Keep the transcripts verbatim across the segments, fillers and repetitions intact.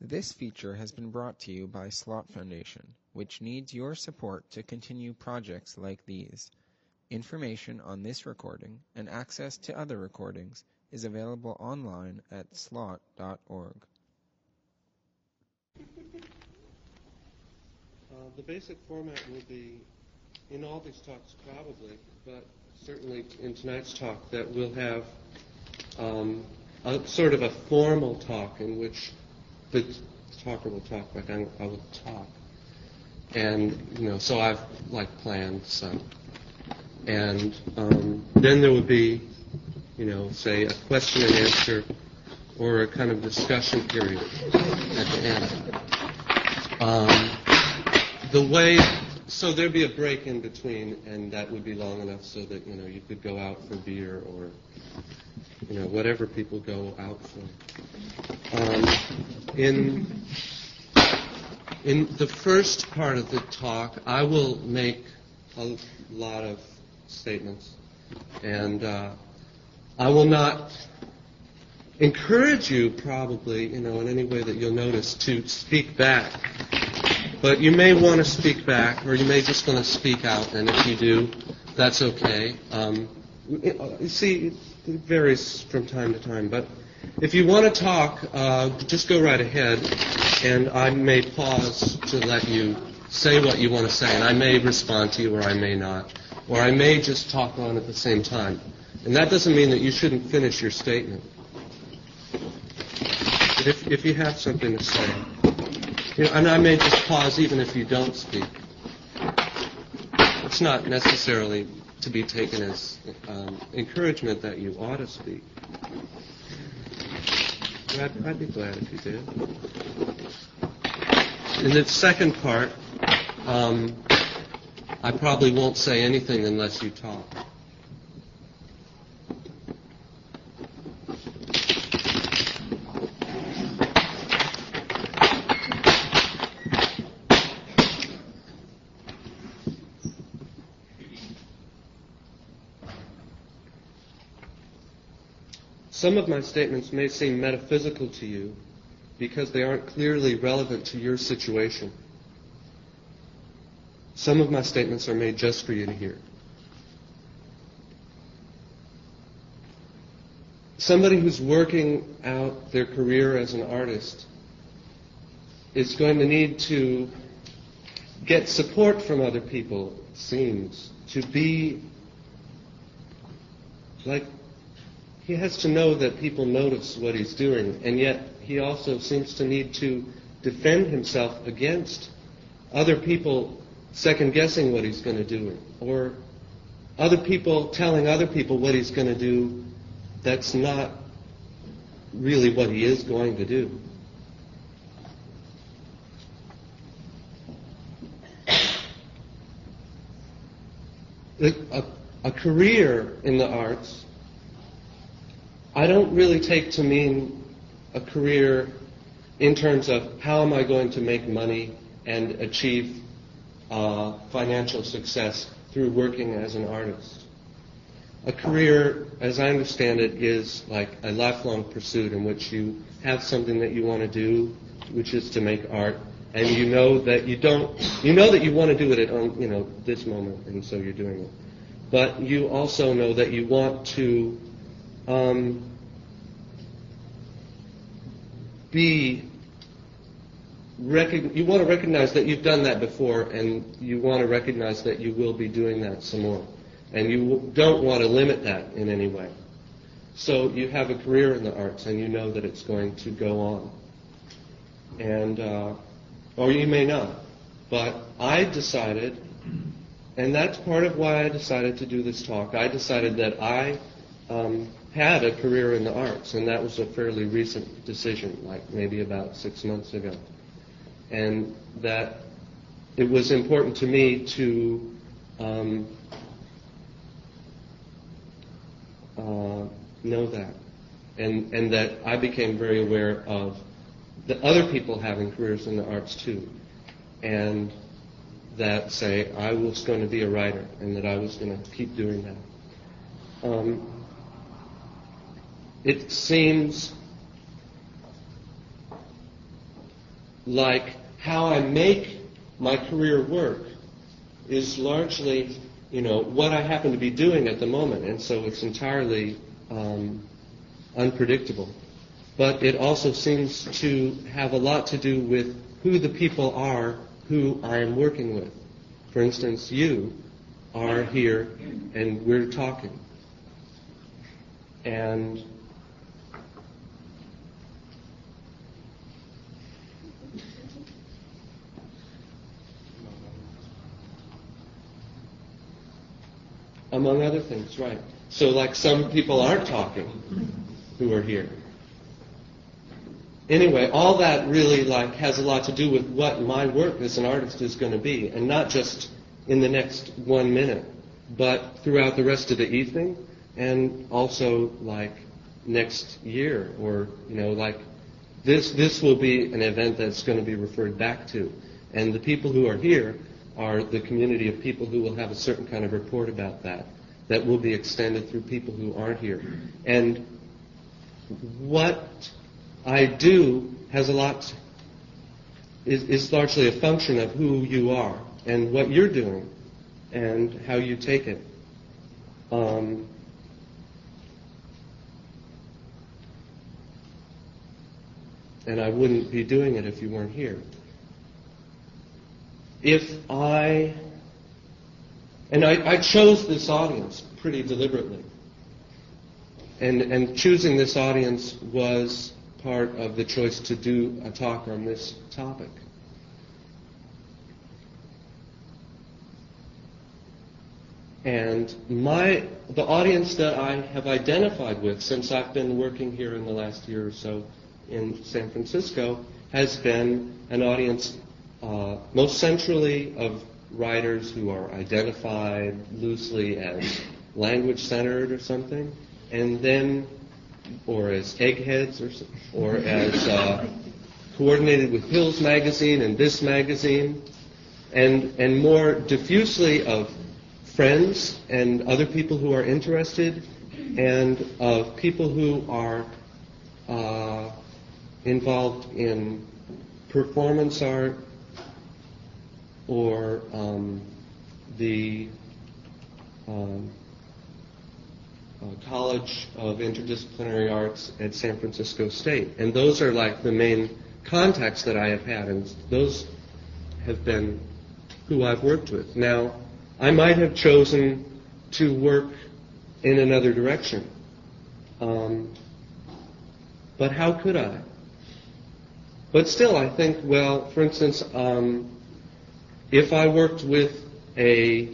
This feature has been brought to you by Slot Foundation, which needs your support to continue projects like these. Information on this recording and access to other recordings is available online at slot dot org. Uh, the basic format will be, in all these talks probably, but certainly in tonight's talk, that we'll have um, a sort of a formal talk in which the talker will talk like I, I will talk. And, you know, so I've, like, planned some. And um, then there would be, you know, say a question and answer or a kind of discussion period at the end. Um, the way, so there'd be a break in between, and that would be long enough so that, you know, you could go out for beer or, you know, whatever people go out for. Um, in in the first part of the talk, I will make a lot of statements, and uh, I will not encourage you, probably, you know, in any way that you'll notice, to speak back. But you may want to speak back, or you may just want to speak out, and if you do, that's okay. Um, you see, it varies from time to time, but if you want to talk, uh, just go right ahead, and I may pause to let you say what you want to say, and I may respond to you, or I may not, or I may just talk on at the same time. And that doesn't mean that you shouldn't finish your statement. But if, if you have something to say, you know, and I may just pause even if you don't speak. It's not necessarily to be taken as um, encouragement that you ought to speak. I'd, I'd be glad if you did. In the second part, um, I probably won't say anything unless you talk. Some of my statements may seem metaphysical to you because they aren't clearly relevant to your situation. Some of my statements are made just for you to hear. Somebody who's working out their career as an artist is going to need to get support from other people, it seems, to be like, he has to know that people notice what he's doing, and yet he also seems to need to defend himself against other people second-guessing what he's going to do, or other people telling other people what he's going to do that's not really what he is going to do. A, a career in the arts, I don't really take to mean a career in terms of how am I going to make money and achieve uh, financial success through working as an artist. A career, as I understand it, is like a lifelong pursuit in which you have something that you want to do, which is to make art, and you know that you don't, you know that you want to do it at, you know, this moment, and so you're doing it. But you also know that you want to Um, be recog- you want to recognize that you've done that before, and you want to recognize that you will be doing that some more, and you w- don't want to limit that in any way. So you have a career in the arts, and you know that it's going to go on, and uh, or you may not. But I decided, and that's part of why I decided to do this talk. I decided that I um, had a career in the arts, and that was a fairly recent decision, like maybe about six months ago. And that it was important to me to um, uh, know that, and and that I became very aware of the other people having careers in the arts too, and that, say, I was going to be a writer, and that I was going to keep doing that. Um, it seems like how I make my career work is largely, you know, what I happen to be doing at the moment, and so it's entirely um, unpredictable. But it also seems to have a lot to do with who the people are who I am working with. For instance, you are here and we're talking. And among other things, right. So like some people aren't talking who are here. Anyway, all that really like has a lot to do with what my work as an artist is going to be, and not just in the next one minute, but throughout the rest of the evening, and also like next year, or you know, like this. This will be an event that's going to be referred back to, and the people who are here are the community of people who will have a certain kind of report about that, that will be extended through people who aren't here, and what I do has a lot, is, is largely a function of who you are and what you're doing and how you take it. Um, and I wouldn't be doing it if you weren't here. If I, and I, I chose this audience pretty deliberately. And, and choosing this audience was part of the choice to do a talk on this topic. And my the audience that I have identified with since I've been working here in the last year or so in San Francisco has been an audience uh, most centrally of writers who are identified loosely as language-centered or something, and then or as eggheads, or, or as uh, coordinated with Hills Magazine and This Magazine, and, and more diffusely of friends and other people who are interested, and of people who are uh, involved in performance art or um, the um, Uh, College of Interdisciplinary Arts at San Francisco State. And those are like the main contacts that I have had, and those have been who I've worked with. Now, I might have chosen to work in another direction. Um, but how could I? But still, I think, well, for instance, um, if I worked with a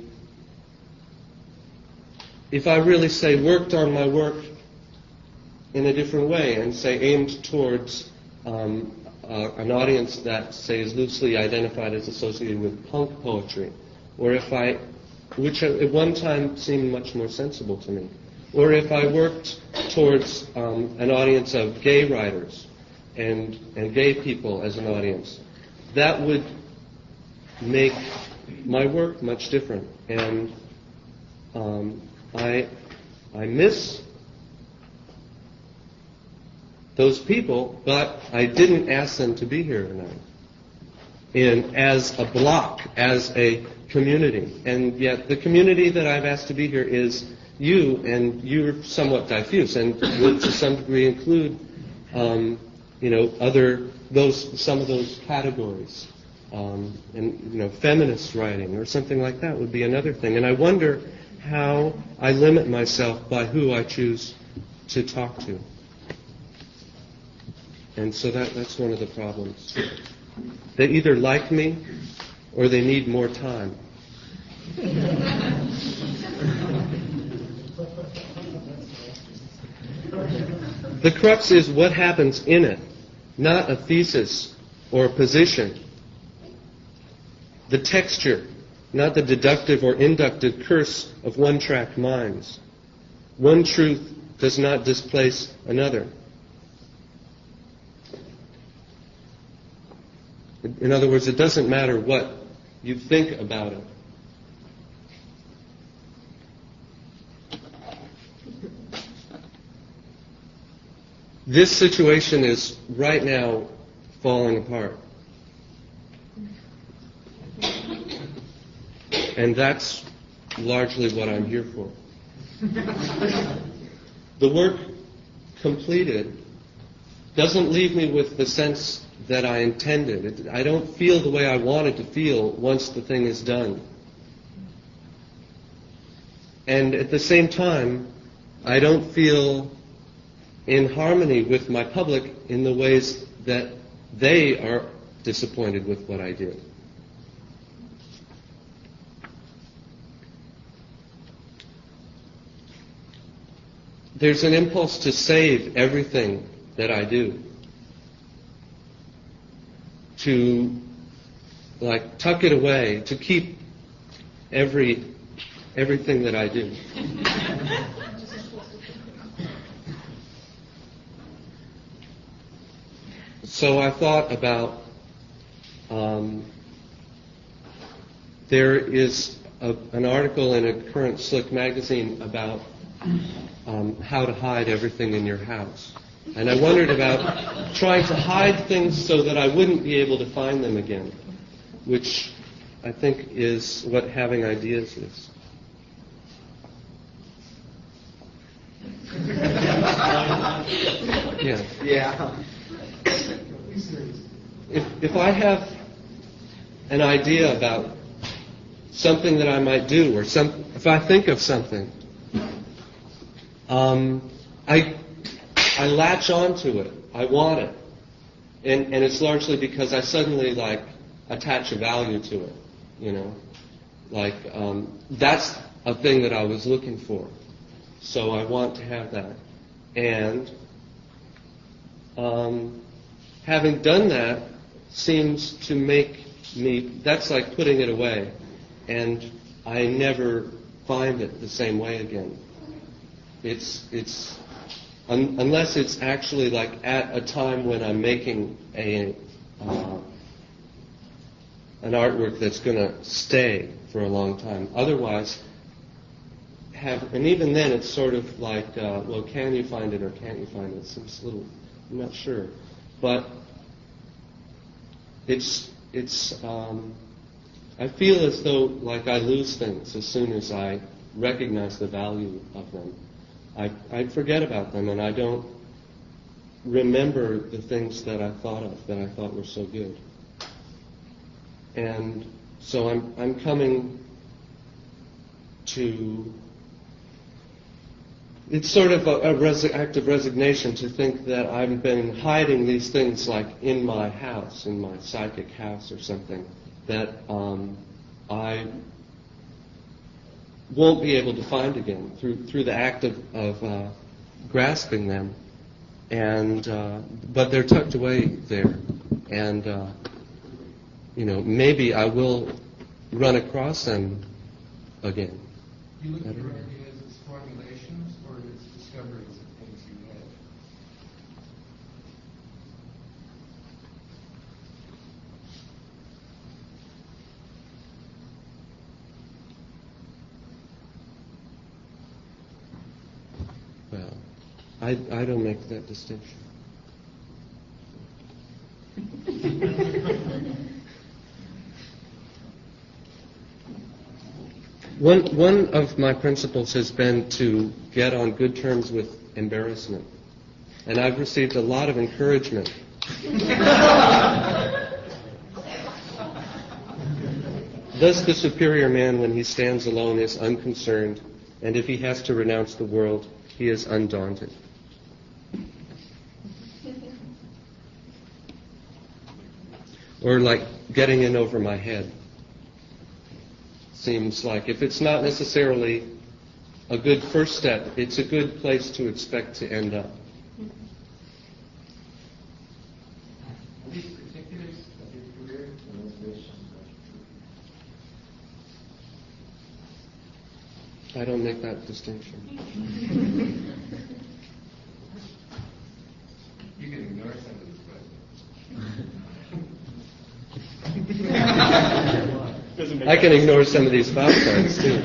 If I really say worked on my work in a different way and say aimed towards um, uh, an audience that, say, is loosely identified as associated with punk poetry, or if I, which at one time seemed much more sensible to me, or if I worked towards um, an audience of gay writers and, and gay people as an audience, that would make my work much different. And um, I, I miss those people, but I didn't ask them to be here tonight. And as a block, as a community, and yet the community that I've asked to be here is you, and you're somewhat diffuse, and would to some degree include, um, you know, other those some of those categories, um, and you know, feminist writing or something like that would be another thing. And I wonder how I limit myself by who I choose to talk to. And so that, that's one of the problems. They either like me or they need more time. The crux is what happens in it, not a thesis or a position. The texture, not the deductive or inductive curse of one-track minds. One truth does not displace another. In other words, it doesn't matter what you think about it. This situation is right now falling apart. And that's largely what I'm here for. The work completed doesn't leave me with the sense that I intended. It, I don't feel the way I wanted to feel once the thing is done. And at the same time, I don't feel in harmony with my public in the ways that they are disappointed with what I did. There's an impulse to save everything that I do, to like tuck it away, to keep every everything that I do. So I thought about, um, there is a, an article in a current Slick magazine about um, how to hide everything in your house. And I wondered about trying to hide things so that I wouldn't be able to find them again, which I think is what having ideas is. Yeah. Yeah. If, if I have an idea about something that I might do, or some, if I think of something, um, I I latch onto it. I want it, and and it's largely because I suddenly like attach a value to it. You know, like um, that's a thing that I was looking for, so I want to have that, and um, having done that seems to make me, that's like putting it away, and I never find it the same way again. It's, it's un, unless it's actually like at a time when I'm making a, uh, an artwork that's going to stay for a long time. Otherwise, have, and even then it's sort of like, uh, well, can you find it or can't you find it? It seems a little, I'm not sure. But It's, it's, um, I feel as though like I lose things as soon as I recognize the value of them. I, I forget about them, and I don't remember the things that I thought of that I thought were so good. And so I'm, I'm coming to, it's sort of a, a resi- act of resignation to think that I've been hiding these things like in my house, in my psychic house or something, that um, I won't be able to find again through through the act of, of uh, grasping them. And uh, but they're tucked away there, and uh, you know, maybe I will run across them again. You look at your ideas as formulations or as discoveries of things you had? Well, I, I don't make that distinction. One, one of my principles has been to get on good terms with embarrassment. And I've received a lot of encouragement. Thus the superior man, when he stands alone, is unconcerned, and if he has to renounce the world, he is undaunted. Or like getting in over my head. Seems like if it's not necessarily a good first step, it's a good place to expect to end up. Are these particulars of your career or motivations about your I don't make that distinction. You can ignore some of these questions. I can ignore some of these file cards too.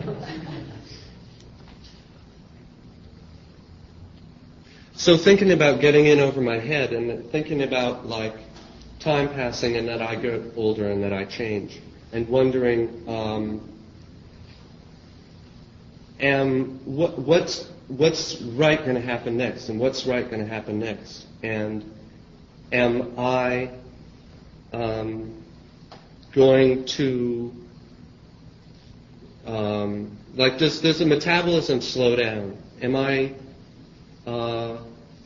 So thinking about getting in over my head and thinking about like time passing and that I get older and that I change, and wondering um, am what, what's what's right going to happen next, and what's right going to happen next, and am I um, going to um, like does does the metabolism slow down? Am I uh,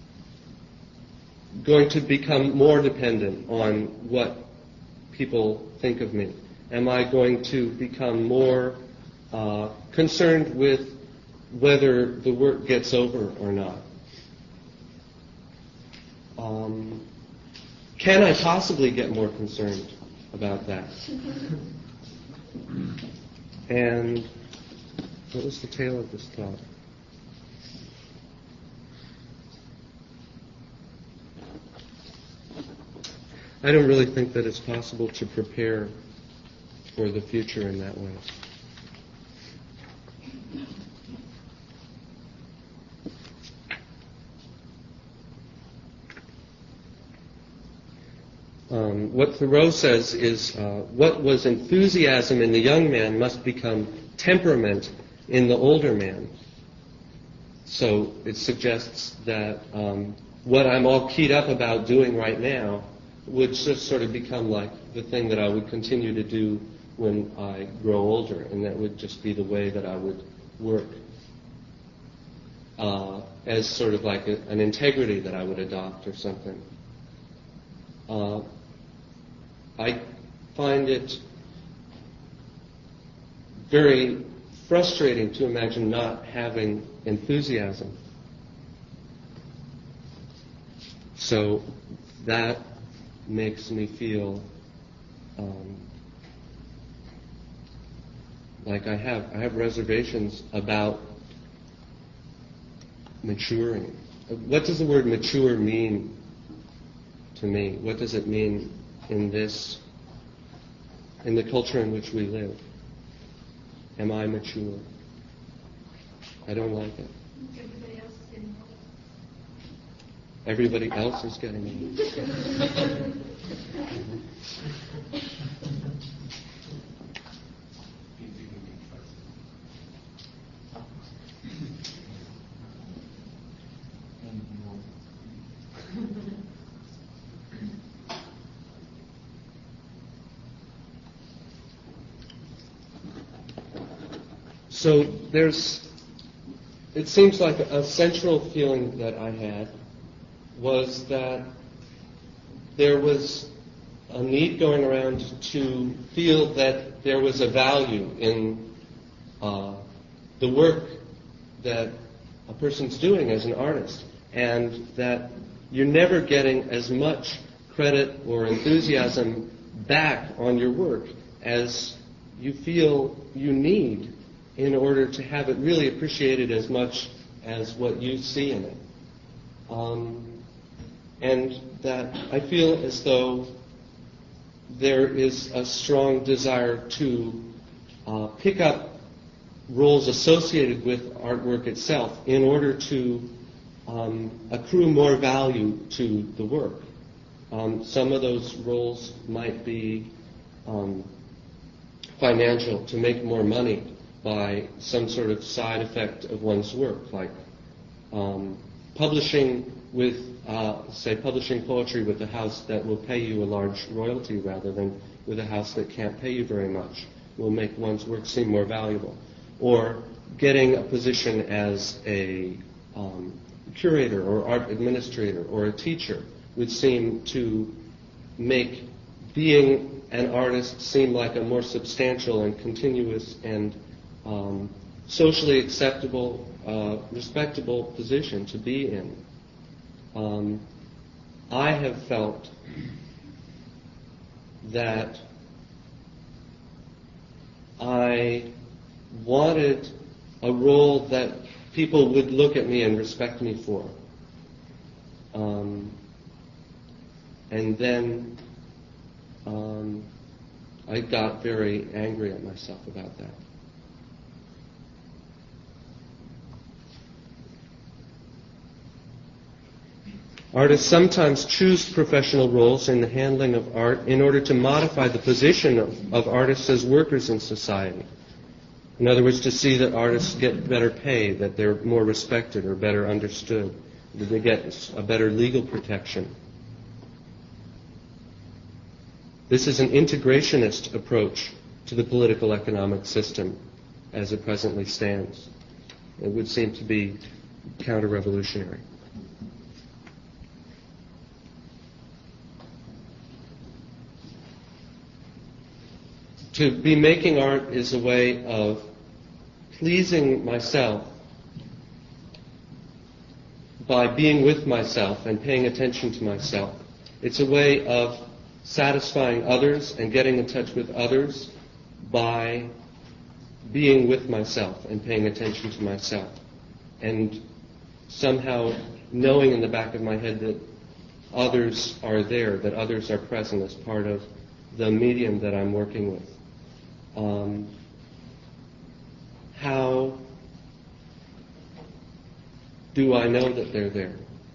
going to become more dependent on what people think of me? Am I going to become more uh, concerned with whether the work gets over or not? Um, can I possibly get more concerned about that? And what was the tail of this thought? I don't really think that it's possible to prepare for the future in that way. Um, what Thoreau says is uh, what was enthusiasm in the young man must become temperament in the older man. So it suggests that um, what I'm all keyed up about doing right now would just sort of become like the thing that I would continue to do when I grow older, and that would just be the way that I would work uh, as sort of like a, an integrity that I would adopt or something. Uh, I find it very frustrating to imagine not having enthusiasm. So that makes me feel um, like I have I have reservations about maturing. What does the word mature mean to me? What does it mean in this, in the culture in which we live? Am I mature? I don't like it. Everybody else is getting old. Everybody else is getting old. So there's, it seems like a central feeling that I had was that there was a need going around to feel that there was a value in uh, the work that a person's doing as an artist, and that you're never getting as much credit or enthusiasm back on your work as you feel you need in order to have it really appreciated as much as what you see in it. Um, and that I feel as though there is a strong desire to uh, pick up roles associated with artwork itself in order to um, accrue more value to the work. Um, some of those roles might be um, financial, to make more money by some sort of side effect of one's work, like um, publishing with, uh, say, publishing poetry with a house that will pay you a large royalty rather than with a house that can't pay you very much, will make one's work seem more valuable. Or getting a position as a um, curator or art administrator or a teacher would seem to make being an artist seem like a more substantial and continuous and Um, socially acceptable, uh, respectable position to be in. Um, I have felt that I wanted a role that people would look at me and respect me for. Um, and then um, I got very angry at myself about that. Artists sometimes choose professional roles in the handling of art in order to modify the position of, of artists as workers in society. In other words, to see that artists get better pay, that they're more respected or better understood, that they get a better legal protection. This is an integrationist approach to the political economic system as it presently stands. It would seem to be counter-revolutionary. To be making art is a way of pleasing myself by being with myself and paying attention to myself. It's a way of satisfying others and getting in touch with others by being with myself and paying attention to myself. And somehow knowing in the back of my head that others are there, that others are present as part of the medium that I'm working with. Um, how do I know that they're there?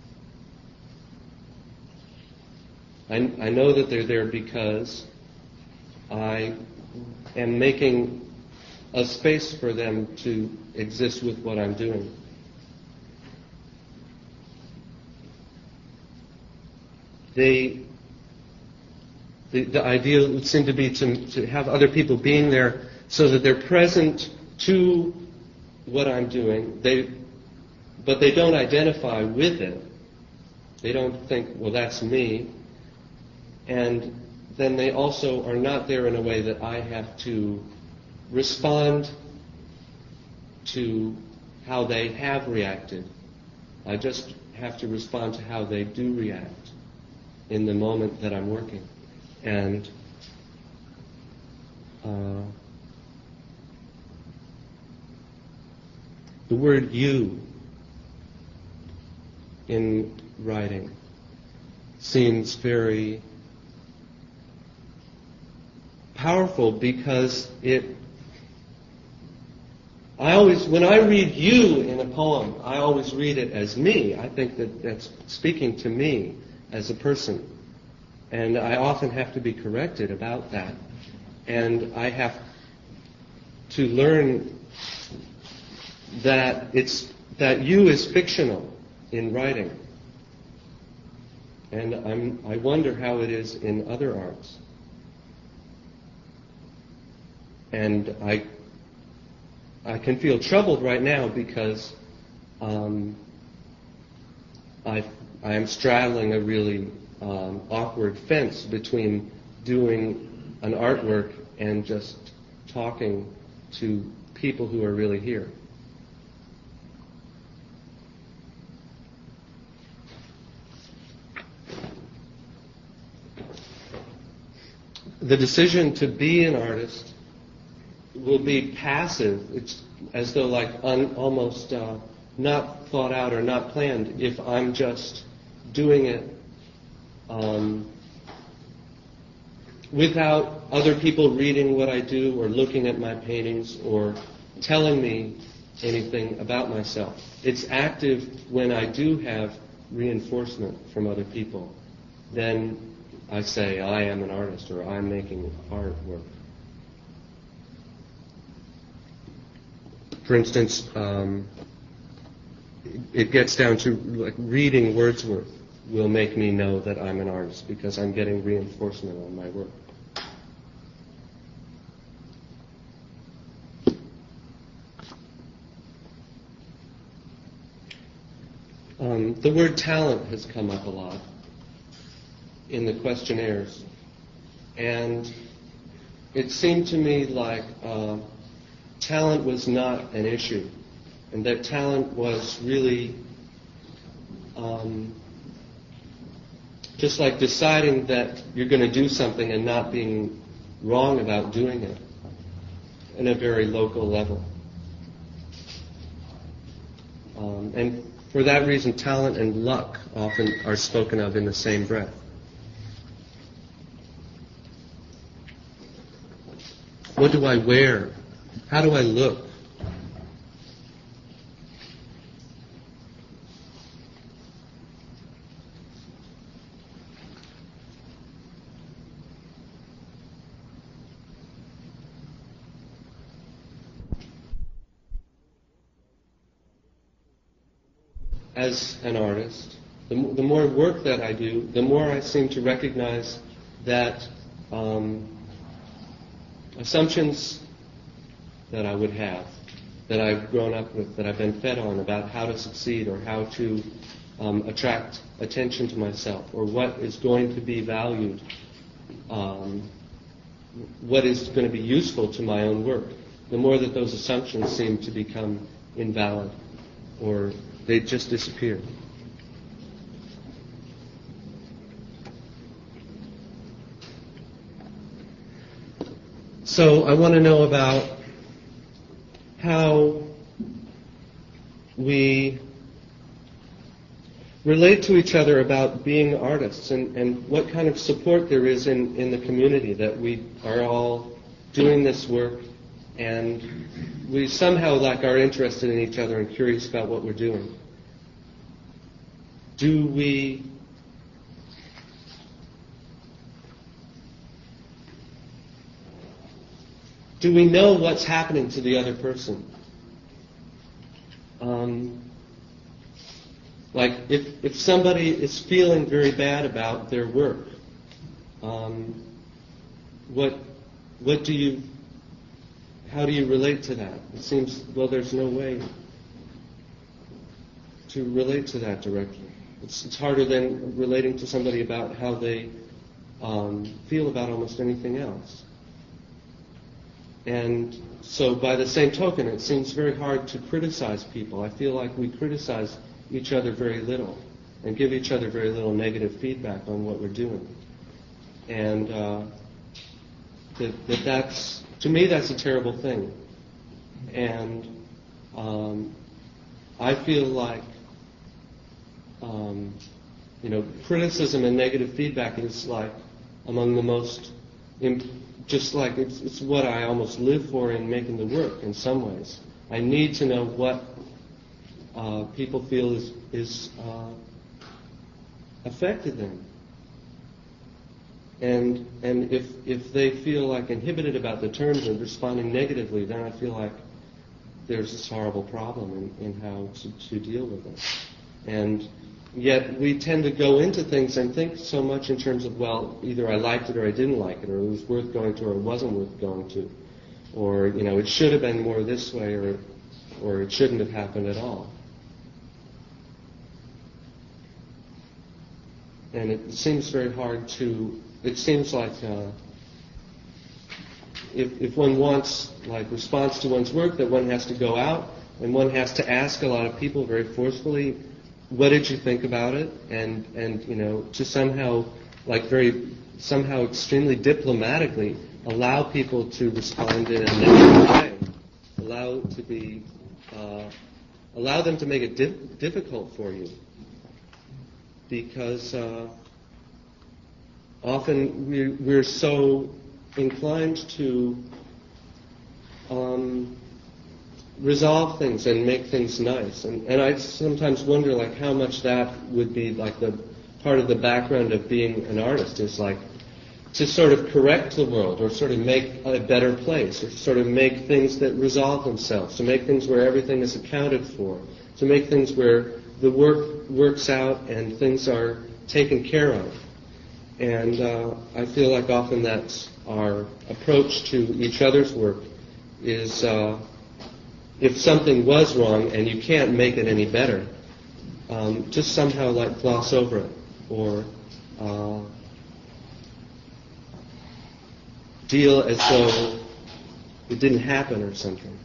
I, I know that they're there because I am making a space for them to exist with what I'm doing. They, the, the idea would seem to be to, to have other people being there so that they're present to what I'm doing, they, but they don't identify with it. They don't think, well, that's me. And then they also are not there in a way that I have to respond to how they have reacted. I just have to respond to how they do react in the moment that I'm working. And uh, the word you in writing seems very powerful because it, I always, when I read you in a poem, I always read it as me. I think that that's speaking to me as a person. And I often have to be corrected about that. And I have to learn that it's, that you is fictional in writing. And I'm, I wonder how it is in other arts. And I, I can feel troubled right now because um, I, I am straddling a really um, awkward fence between doing an artwork and just talking to people who are really here. The decision to be an artist will be passive. It's as though like un, almost uh, not thought out or not planned if I'm just doing it um, without other people reading what I do or looking at my paintings or telling me anything about myself. It's active when I do have reinforcement from other people. Then I say, I am an artist, or I'm making artwork. For instance, um, it gets down to like reading Wordsworth will make me know that I'm an artist because I'm getting reinforcement on my work. Um, the word talent has come up a lot in the questionnaires, and it seemed to me like uh, talent was not an issue, and that talent was really um, just like deciding that you're going to do something and not being wrong about doing it in a very local level. Um, and for that reason, talent and luck often are spoken of in the same breath. What do I wear? How do I look? as an artist, the, m- the more work that I do, the more I seem to recognize that um, assumptions that I would have, that I've grown up with, that I've been fed on about how to succeed or how to um, attract attention to myself or what is going to be valued, um, what is going to be useful to my own work, the more that those assumptions seem to become invalid or they just disappear. So I want to know about how we relate to each other about being artists and, and what kind of support there is in, in the community, that we are all doing this work and we somehow like are interested in each other and curious about what we're doing. Do we do we know what's happening to the other person? Um, like if if somebody is feeling very bad about their work, um, what what do you how do you relate to that? It seems, well, there's no way to relate to that directly. It's, it's harder than relating to somebody about how they um, feel about almost anything else. And so by the same token, it seems very hard to criticize people. I feel like we criticize each other very little and give each other very little negative feedback on what we're doing. And uh, that, that that's, to me, that's a terrible thing. And um, I feel like, um, you know, criticism and negative feedback is like among the most, imp- just like it's, it's what I almost live for in making the work in some ways. I need to know what uh, people feel is, is uh, affected them. And and if if they feel like inhibited about the terms and responding negatively, then I feel like there's this horrible problem in, in how to, to deal with it. And yet we tend to go into things and think so much in terms of, well, either I liked it or I didn't like it, or it was worth going to or it wasn't worth going to, or, you know, it should have been more this way, or or it shouldn't have happened at all. And it seems very hard to, it seems like uh, if, if one wants like response to one's work, that one has to go out and one has to ask a lot of people very forcefully, what did you think about it? And, and you know, to somehow, like very, somehow extremely diplomatically allow people to respond in a negative way. Allow to be, uh, allow them to make it dif- difficult for you. Because uh, often we're, we're so inclined to um, resolve things and make things nice. And, and I sometimes wonder, like, how much that would be like the part of the background of being an artist is like to sort of correct the world, or sort of make a better place, or sort of make things that resolve themselves, to make things where everything is accounted for, to make things where the work works out and things are taken care of. And uh, I feel like often that's our approach to each other's work is uh, if something was wrong and you can't make it any better, um, just somehow like gloss over it or uh, deal as though it didn't happen or something.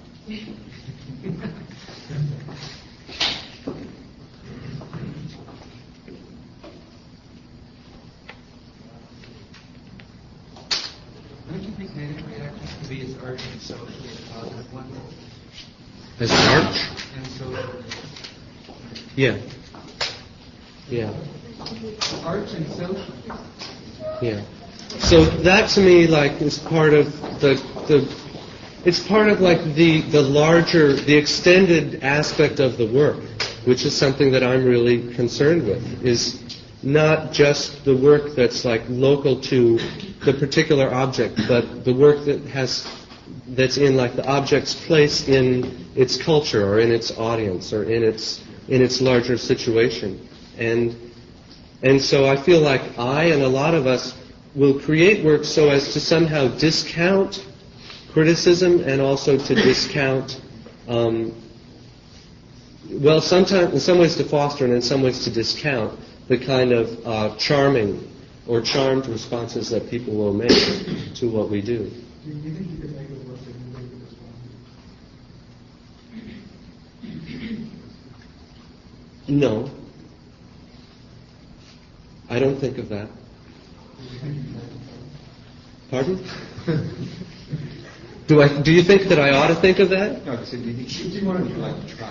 Don't you think negative reactions can be as art and social as positive ones? As art? And social. Yeah. Yeah. Art and social. Yeah. So that to me, like, is part of the the. It's part of like the the larger, the extended aspect of the work, which is something that I'm really concerned with. Is not just the work that's like local to the particular object, but the work that has that's in like the object's place in its culture or in its audience or in its in its larger situation. And and so I feel like I and a lot of us will create work so as to somehow discount criticism and also to discount, um, well, sometimes in some ways to foster and in some ways to discount the kind of uh, charming or charmed responses that people will make to what we do. Do you think you could make it work if you make it respond? No. I don't think of that. Pardon? Do I? Do you think that I ought to think of that? No, so do you, do you want to like try?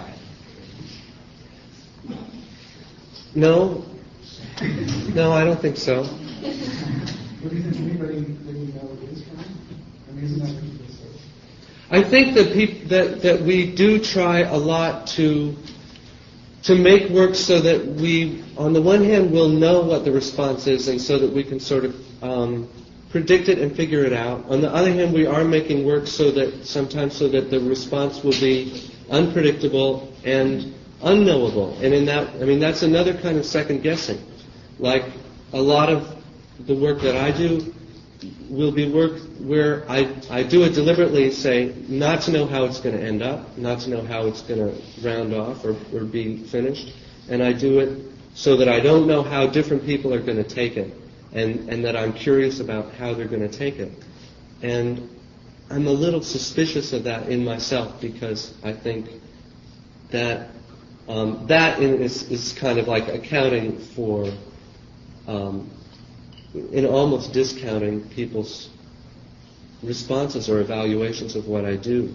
No. No, I don't think so. What do you think anybody that you know is trying? I mean, isn't that what people say? I think that peop- that that we do try a lot to to make work so that we, on the one hand, will know what the response is, and so that we can sort of um, predict it and figure it out. On the other hand, we are making work so that sometimes so that the response will be unpredictable and unknowable. And in that, I mean, that's another kind of second guessing. Like a lot of the work that I do will be work where I, I do it deliberately, say, not to know how it's going to end up, not to know how it's going to round off or, or be finished. And I do it so that I don't know how different people are going to take it, and, and that I'm curious about how they're going to take it. And I'm a little suspicious of that in myself, because I think that um, that is, is kind of like accounting for um, in almost discounting people's responses or evaluations of what I do.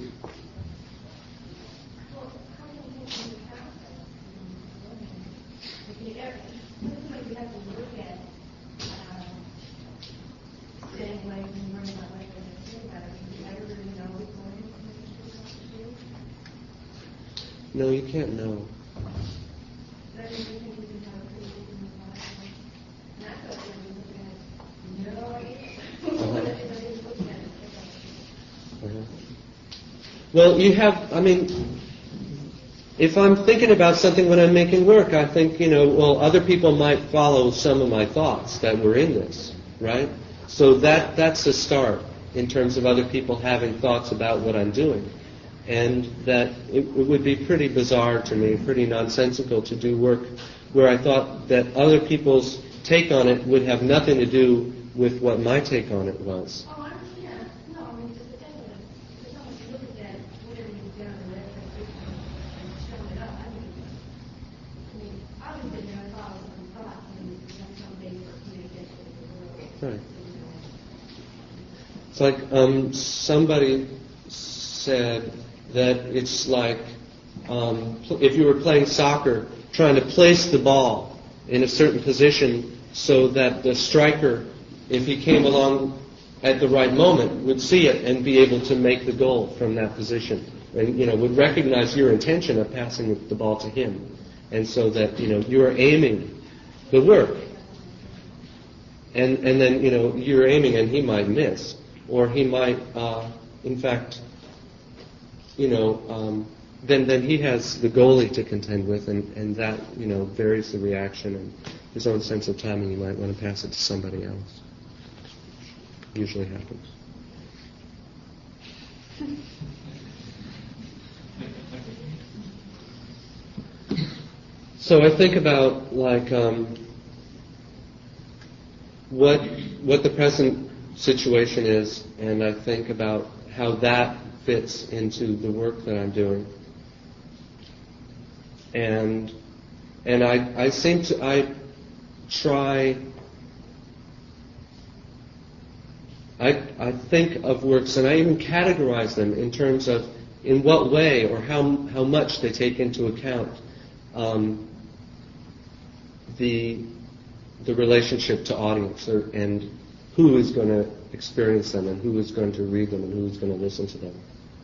No, you can't know. Well, you have, I mean, if I'm thinking about something when I'm making work, I think, you know, well, other people might follow some of my thoughts that were in this, right? So that that's a start in terms of other people having thoughts about what I'm doing. And that it, it would be pretty bizarre to me, pretty nonsensical to do work where I thought that other people's take on it would have nothing to do with what my take on it was. Right. It's like um, somebody said that it's like um, if you were playing soccer, trying to place the ball in a certain position so that the striker, if he came along at the right moment, would see it and be able to make the goal from that position, and you know would recognize your intention of passing the ball to him, and so that you know you are aiming the work. And and then, you know, you're aiming and he might miss. Or he might, uh, in fact, you know, um, then then he has the goalie to contend with, and, and that, you know, varies the reaction and his own sense of timing. He might want to pass it to somebody else. Usually happens. So I think about, like, um, what what the present situation is, and I think about how that fits into the work that I'm doing. And and I I seem to I try I I think of works, and I even categorize them in terms of in what way or how how much they take into account um, the the relationship to audience, or, and who is going to experience them, and who is going to read them, and who is going to listen to them.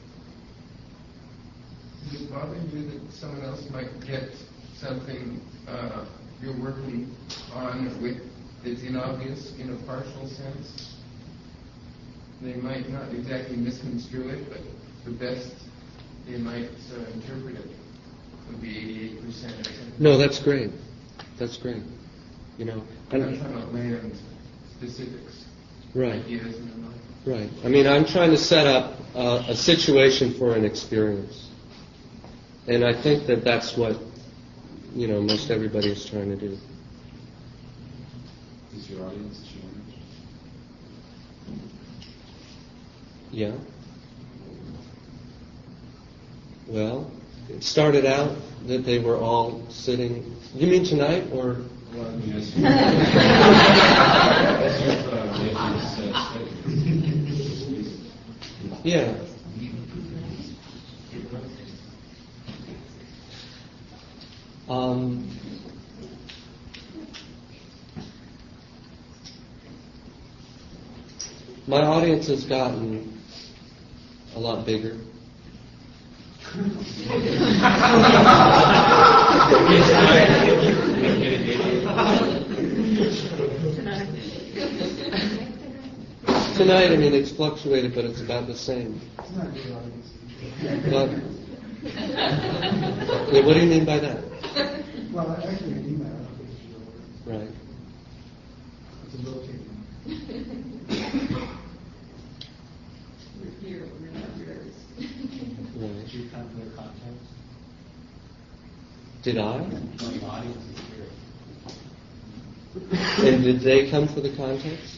Does it bother you that someone else might get something uh, you're working on with that's inobvious in a partial sense? They might not exactly misconstrue it, but the best they might uh, interpret it. would be eighty-eight percent. No, that's great. That's great. You know, I'm and, talking about land specifics. right, Ideas in your mind. right. I mean, I'm trying to set up uh, a situation for an experience. And I think that that's what, you know, most everybody is trying to do. Is your audience changed? Yeah. Well, it started out that they were all sitting. You mean tonight, or? Well, I mean, as you, as you've uh, lately said, Yeah. Um, my audience has gotten a lot bigger. Tonight, I mean, it's fluctuated, but it's about the same. But, yeah, what do you mean by that? Well, actually, an email is Right. it's a rotating. We're here, we're not yours. Right. did you come to the context? Did I? No, the audience is here. And did they come for the context?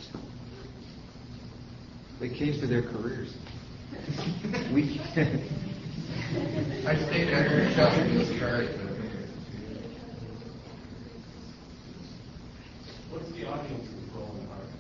They came for their careers. We can't. I stayed under shelter this card. What's the audience's role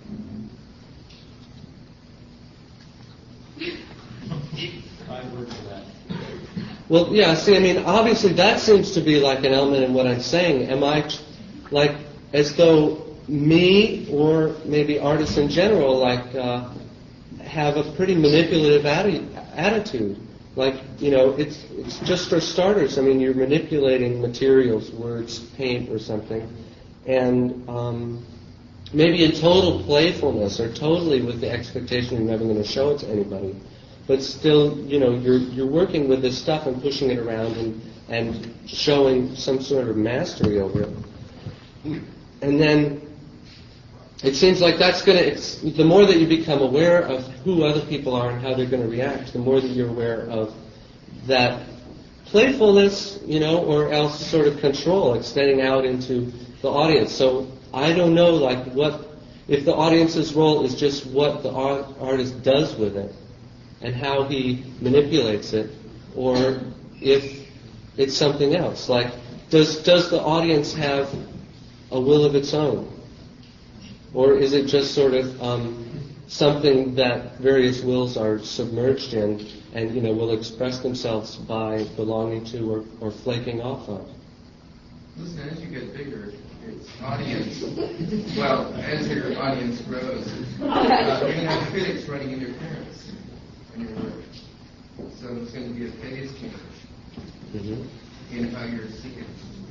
in art? Five words for that. Well, yeah, see, I mean, obviously that seems to be like an element in what I'm saying. Am I, t- like, as though me, or maybe artists in general, like, uh, have a pretty manipulative atti- attitude. Like, you know, it's it's just for starters. I mean, you're manipulating materials, words, paint, or something, and um, maybe in total playfulness, or totally with the expectation you're never going to show it to anybody. But still, you know, you're you're working with this stuff and pushing it around and and showing some sort of mastery over it. And then it seems like that's going to, the more that you become aware of who other people are and how they're going to react, the more that you're aware of that playfulness, you know, or else sort of control extending out into the audience. So I don't know, like, what, if the audience's role is just what the art, artist does with it and how he manipulates it, or if it's something else. Like, does does the audience have a will of its own? Or is it just sort of um, something that various wills are submerged in and, you know, will express themselves by belonging to or, or flaking off of? Listen, as you get bigger, it's audience. Well, as your audience grows, uh, you're going to have critics running in your parents and your work. So there's going to be a phase change Mm-hmm. in how you're seeing.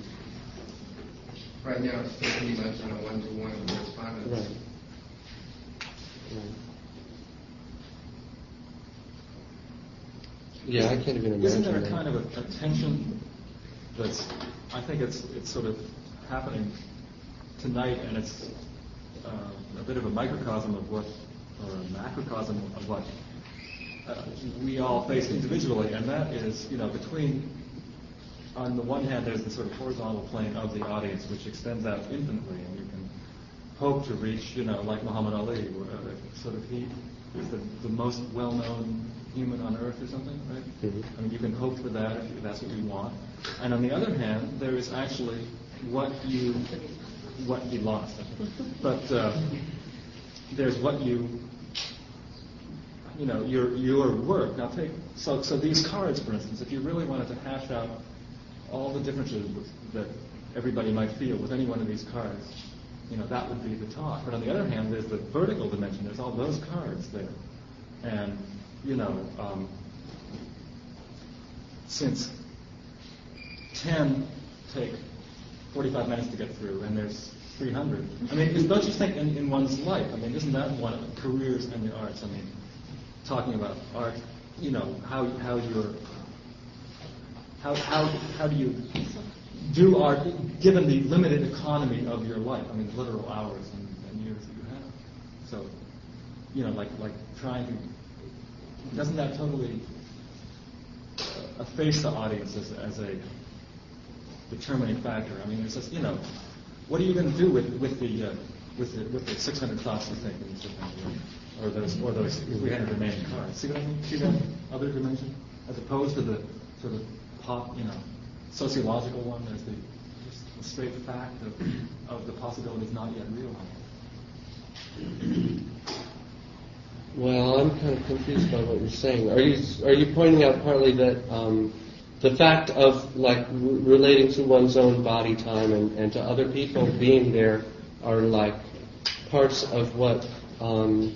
Right now, it's still pretty much on a one-to-one correspondence. Right. Right. Yeah, I can't even imagine. Isn't there a that. kind of a, a tension that's, I think it's it's sort of happening tonight, and it's uh, a bit of a microcosm of what, or a macrocosm of what uh, we all face individually, and that is, you know, between, on the one hand, there's the sort of horizontal plane of the audience, which extends out infinitely, and you can hope to reach, you know, like Muhammad Ali, uh, sort of he is the, the most well-known human on earth or something, right? Mhm. I mean, you can hope for that if that's what you want. And on the other hand, there is actually what you, what you lost, but uh, there's what you, you know, your your work. Now take, so so these cards, for instance, if you really wanted to hash out all the differences that everybody might feel with any one of these cards, you know, that would be the talk. But on the other hand, there's the vertical dimension. There's all those cards there. And, you know, um, since ten take forty-five minutes to get through, and there's three hundred, I mean, is- don't you think in, in one's life, I mean, isn't that one of the careers in the arts? I mean, talking about art, you know, how how you're how how how do you do art given the limited economy of your life? I mean, literal hours and, and years that you have. So, you know, like like trying to doesn't that totally uh, efface the audience as, as a determining factor? I mean, there's just, you know, what are you going to do with with the uh, with the with the six hundred thoughts you think in each of them, or those or those three hundred remaining cards? See what I mean? See that other dimension as opposed to the sort of pop, you know, sociological one. There's the just the straight fact of of the possibilities not yet realized. Well, I'm kind of confused by what you're saying. Are you are you pointing out partly that um, the fact of like r- relating to one's own body time and, and to other people being there are like parts of what um,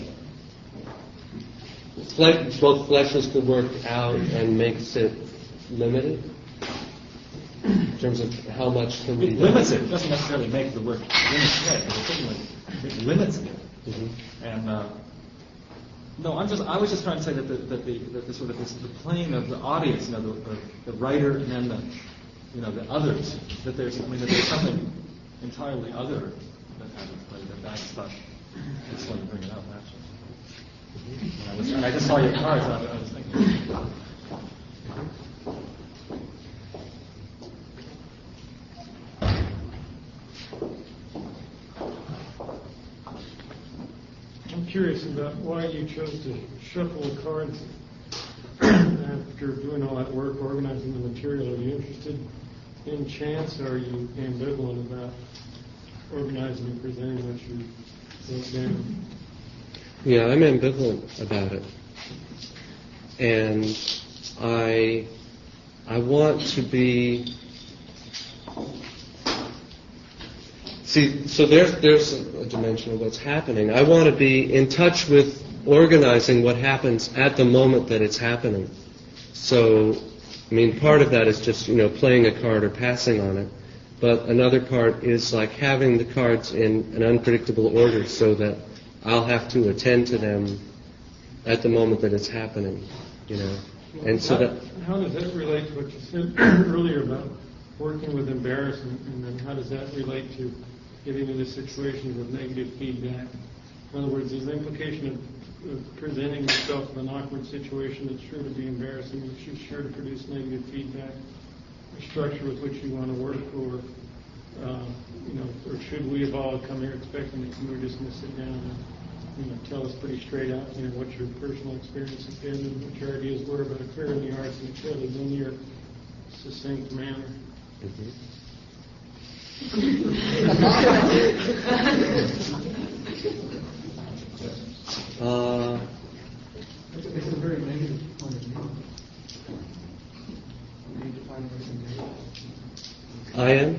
fle- both fleshes could work out and makes it limited in terms of how much can be It done? limits it. It doesn't necessarily make the work limit but it certainly it limits it. Mm-hmm. And uh, no, I'm just. I was just trying to say that the that the, that the sort of this, the plane of the audience, you know, the, the, the writer and then the, you know, the others. That there's, I mean, that there's something entirely other that happens. Like that that stuff. I just wanted to bring it up actually. And I, was, and I just saw your cards. And I, I was thinking. I'm curious about why you chose to shuffle the cards after doing all that work, organizing the material. Are you interested in chance, or are you ambivalent about organizing and presenting what you wrote down? Yeah, I'm ambivalent about it, and I I want to be. See, so there's there's a dimension of what's happening. I want to be in touch with organizing what happens at the moment that it's happening. So, I mean, part of that is just, you know, playing a card or passing on it, but another part is like having the cards in an unpredictable order so that I'll have to attend to them at the moment that it's happening, you know. And so how, that how does that relate to what you said earlier about working with embarrassment, and then how does that relate to getting into situations with negative feedback? In other words, is the implication of, of presenting yourself in an awkward situation that's sure to be embarrassing, which is sure to produce negative feedback, a structure with which you want to work, or uh, you know, or should we have all come here expecting that you were just going to sit down and, you know, tell us pretty straight out, you know, what your personal experience has been and what your ideas were about a career in the arts in a fairly linear, succinct manner? mm-hmm. uh, It's a, it's a very negative point of view. You need to find what's negative. I am.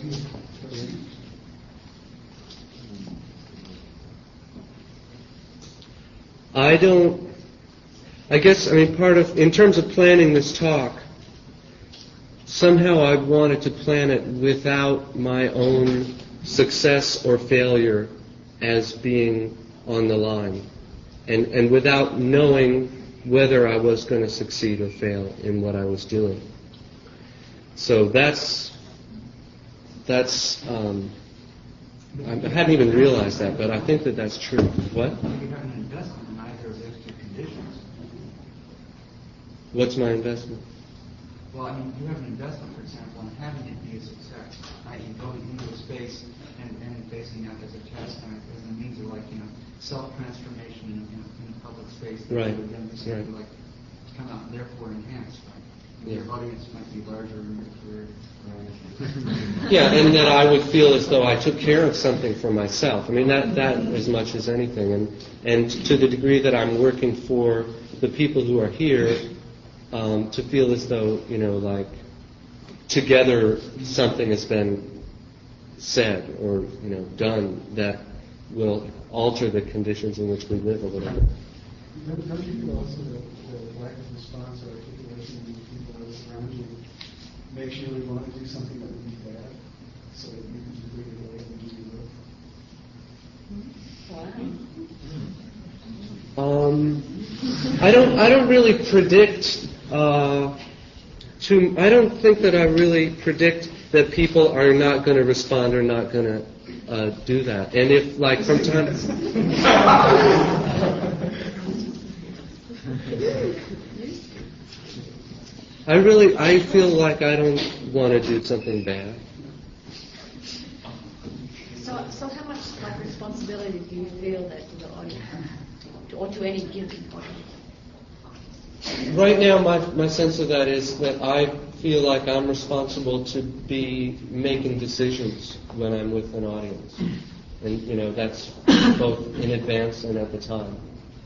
I don't. I guess I mean part of in terms of planning this talk. Somehow I wanted to plan it without my own success or failure as being on the line, and and without knowing whether I was going to succeed or fail in what I was doing. So that's that's um, I hadn't even realized that, but I think that that's true. What? You have an investment in either of those two conditions. What's my investment? Well, I mean, you have an investment, for example, in having it be a success, that is going into a space and, and facing that as a test and as a means of, like, you know, self-transformation in, in, in a public space that Right. you would then Right. to, like, come out and therefore enhance, right? Yeah. Your audience might be larger in your career. Yeah, and that I would feel as though I took care of something for myself. I mean, that that as much as anything. And and to the degree that I'm working for the people who are here, um, to feel as though, you know, like, together something has been said or, you know, done that will alter the conditions in which we live a little bit. Don't don't you feel also that the lack of response or articulation of the people around you makes you really want to do something that would be bad, so that you can just bring it away and do your work? Um, I don't. I don't really predict uh, to, I don't think that I really predict that people are not going to respond or not going to uh, do that. And if, like, from time... I really, I feel like I don't want to do something bad. So, so how much like responsibility do you feel that to the audience, or to any given audience? Right now, my my sense of that is that I feel like I'm responsible to be making decisions when I'm with an audience, and you know that's both in advance and at the time.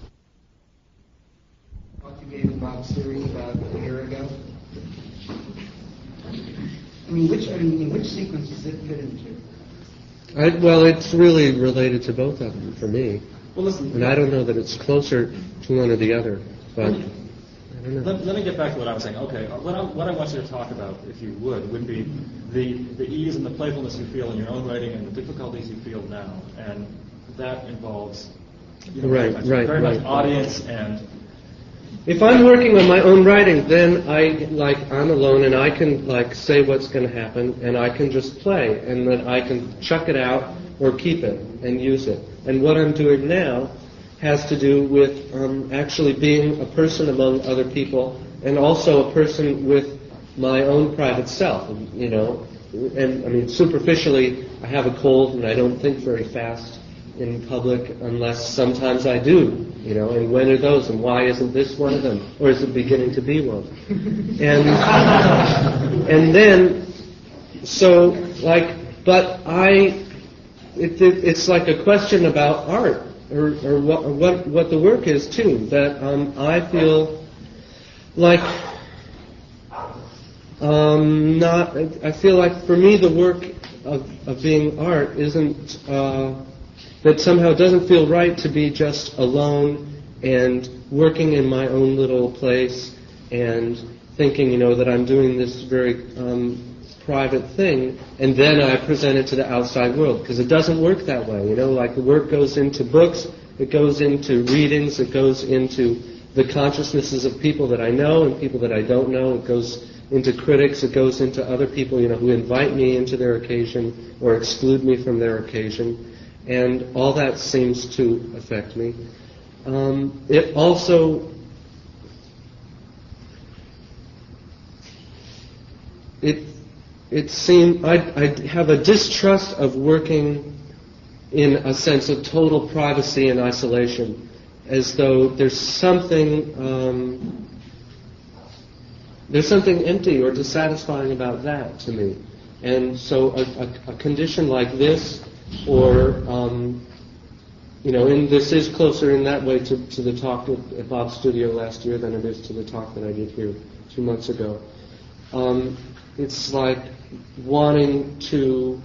Talk you gave in Bob's series about a year ago. I mean, which I mean, which sequence does it fit into? I, well, it's really related to both of them for me, Well, listen. and I don't know that it's closer to one or the other, but. I don't know. Let, let me get back to what I was saying. Okay, what I, what I want you to talk about, if you would, would be the, the ease and the playfulness you feel in your own writing and the difficulties you feel now. And that involves you know, Right, very much, right, very much right. audience and... If I'm working on my own writing, then I, like, I'm alone and I can, like, say what's going to happen and I can just play and then I can chuck it out or keep it and use it. And what I'm doing now has to do with um, actually being a person among other people and also a person with my own private self, you know. And, I mean, superficially, I have a cold and I don't think very fast in public unless sometimes I do, you know, and when are those and why isn't this one of them? Or is it beginning to be one? And, and then, so, like, but I, it, it, it's like a question about art. Or, or what, what what the work is too. That um, I feel like um, not. I feel like for me the work of, of being art isn't uh, that somehow doesn't feel right to be just alone and working in my own little place and thinking, you know, that I'm doing this very um, private thing, and then I present it to the outside world, because it doesn't work that way, you know, like the work goes into books, it goes into readings, it goes into the consciousnesses of people that I know and people that I don't know, it goes into critics, it goes into other people, you know, who invite me into their occasion or exclude me from their occasion, and all that seems to affect me. Um, it also it It seemed I, I have a distrust of working in a sense of total privacy and isolation, as though there's something um, there's something empty or dissatisfying about that to me. And so a, a, a condition like this, or um, you know, and this is closer in that way to, to the talk at, at Bob's studio last year than it is to the talk that I did here two months ago. Um, it's like wanting to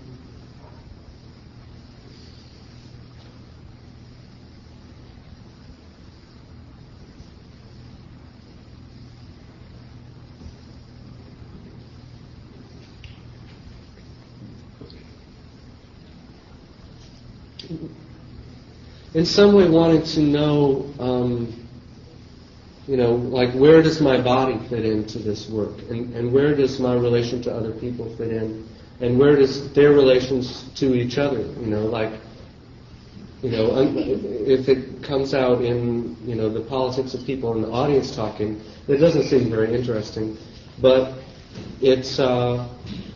in some way wanting to know, um, you know, like where does my body fit into this work, and, and where does my relation to other people fit in, and where does their relations to each other, you know, like, you know, un- if it comes out in, you know, the politics of people in the audience talking, it doesn't seem very interesting, but it's, uh,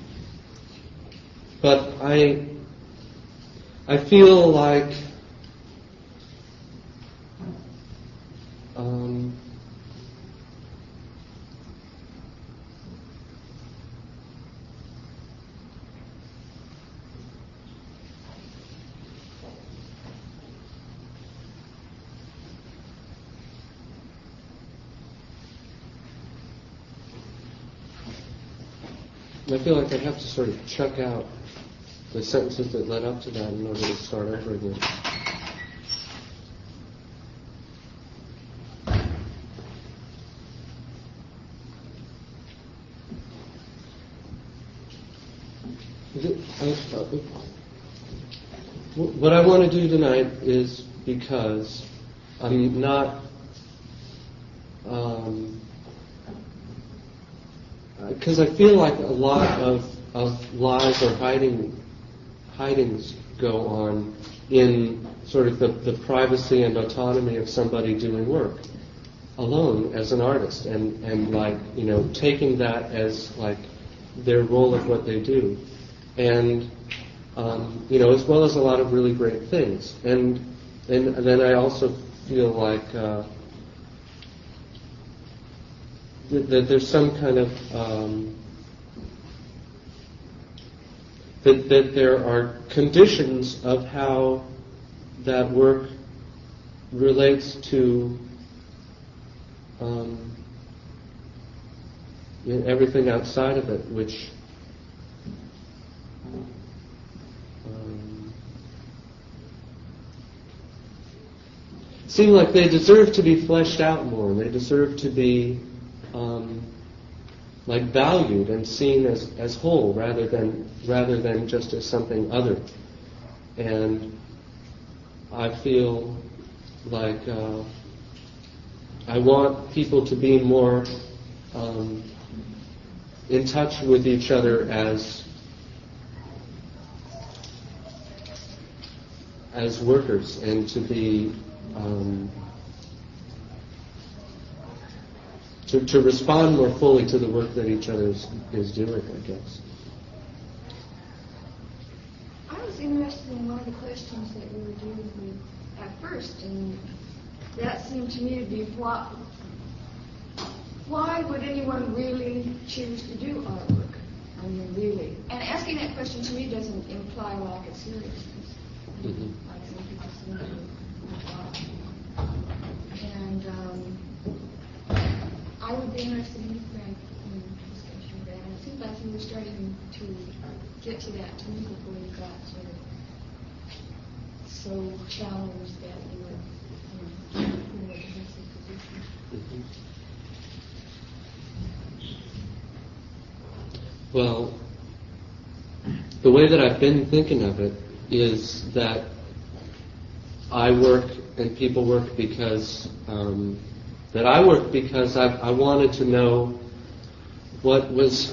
but I, I feel like, um, I feel like I have to sort of chuck out the sentences that led up to that in order to start over again. What I want to do tonight is because I'm not, um, because I feel like a lot of, of lies or hiding hidings go on in sort of the, the privacy and autonomy of somebody doing work alone as an artist, and, and like, you know, taking that as like their role of what they do. And, um, you know, as well as a lot of really great things. And, and then I also feel like uh, that, that there's some kind of, um, that, that there are conditions of how that work relates to um, you know, everything outside of it, which um, seem like they deserve to be fleshed out more. They deserve to be um, like valued and seen as, as whole, rather than rather than just as something other. And I feel like uh, I want people to be more um, in touch with each other as as workers, and to be um, to, to respond more fully to the work that each other is, is doing, I guess. I was interested in one of the questions that we were dealing with at first, and that seemed to me to be what, why would anyone really choose to do artwork? I mean, really. And asking that question to me doesn't imply a lack of seriousness. Mm-hmm. Like some people seem to. And um, I would be interested in Frank in discussion of that. And it seemed like you were starting to get to that too before you got sort of so challenged that you were, you know, in a defensive position. Mm-hmm. Well, the way that I've been thinking of it is that I work and people work because um, that I work because I, I wanted to know what was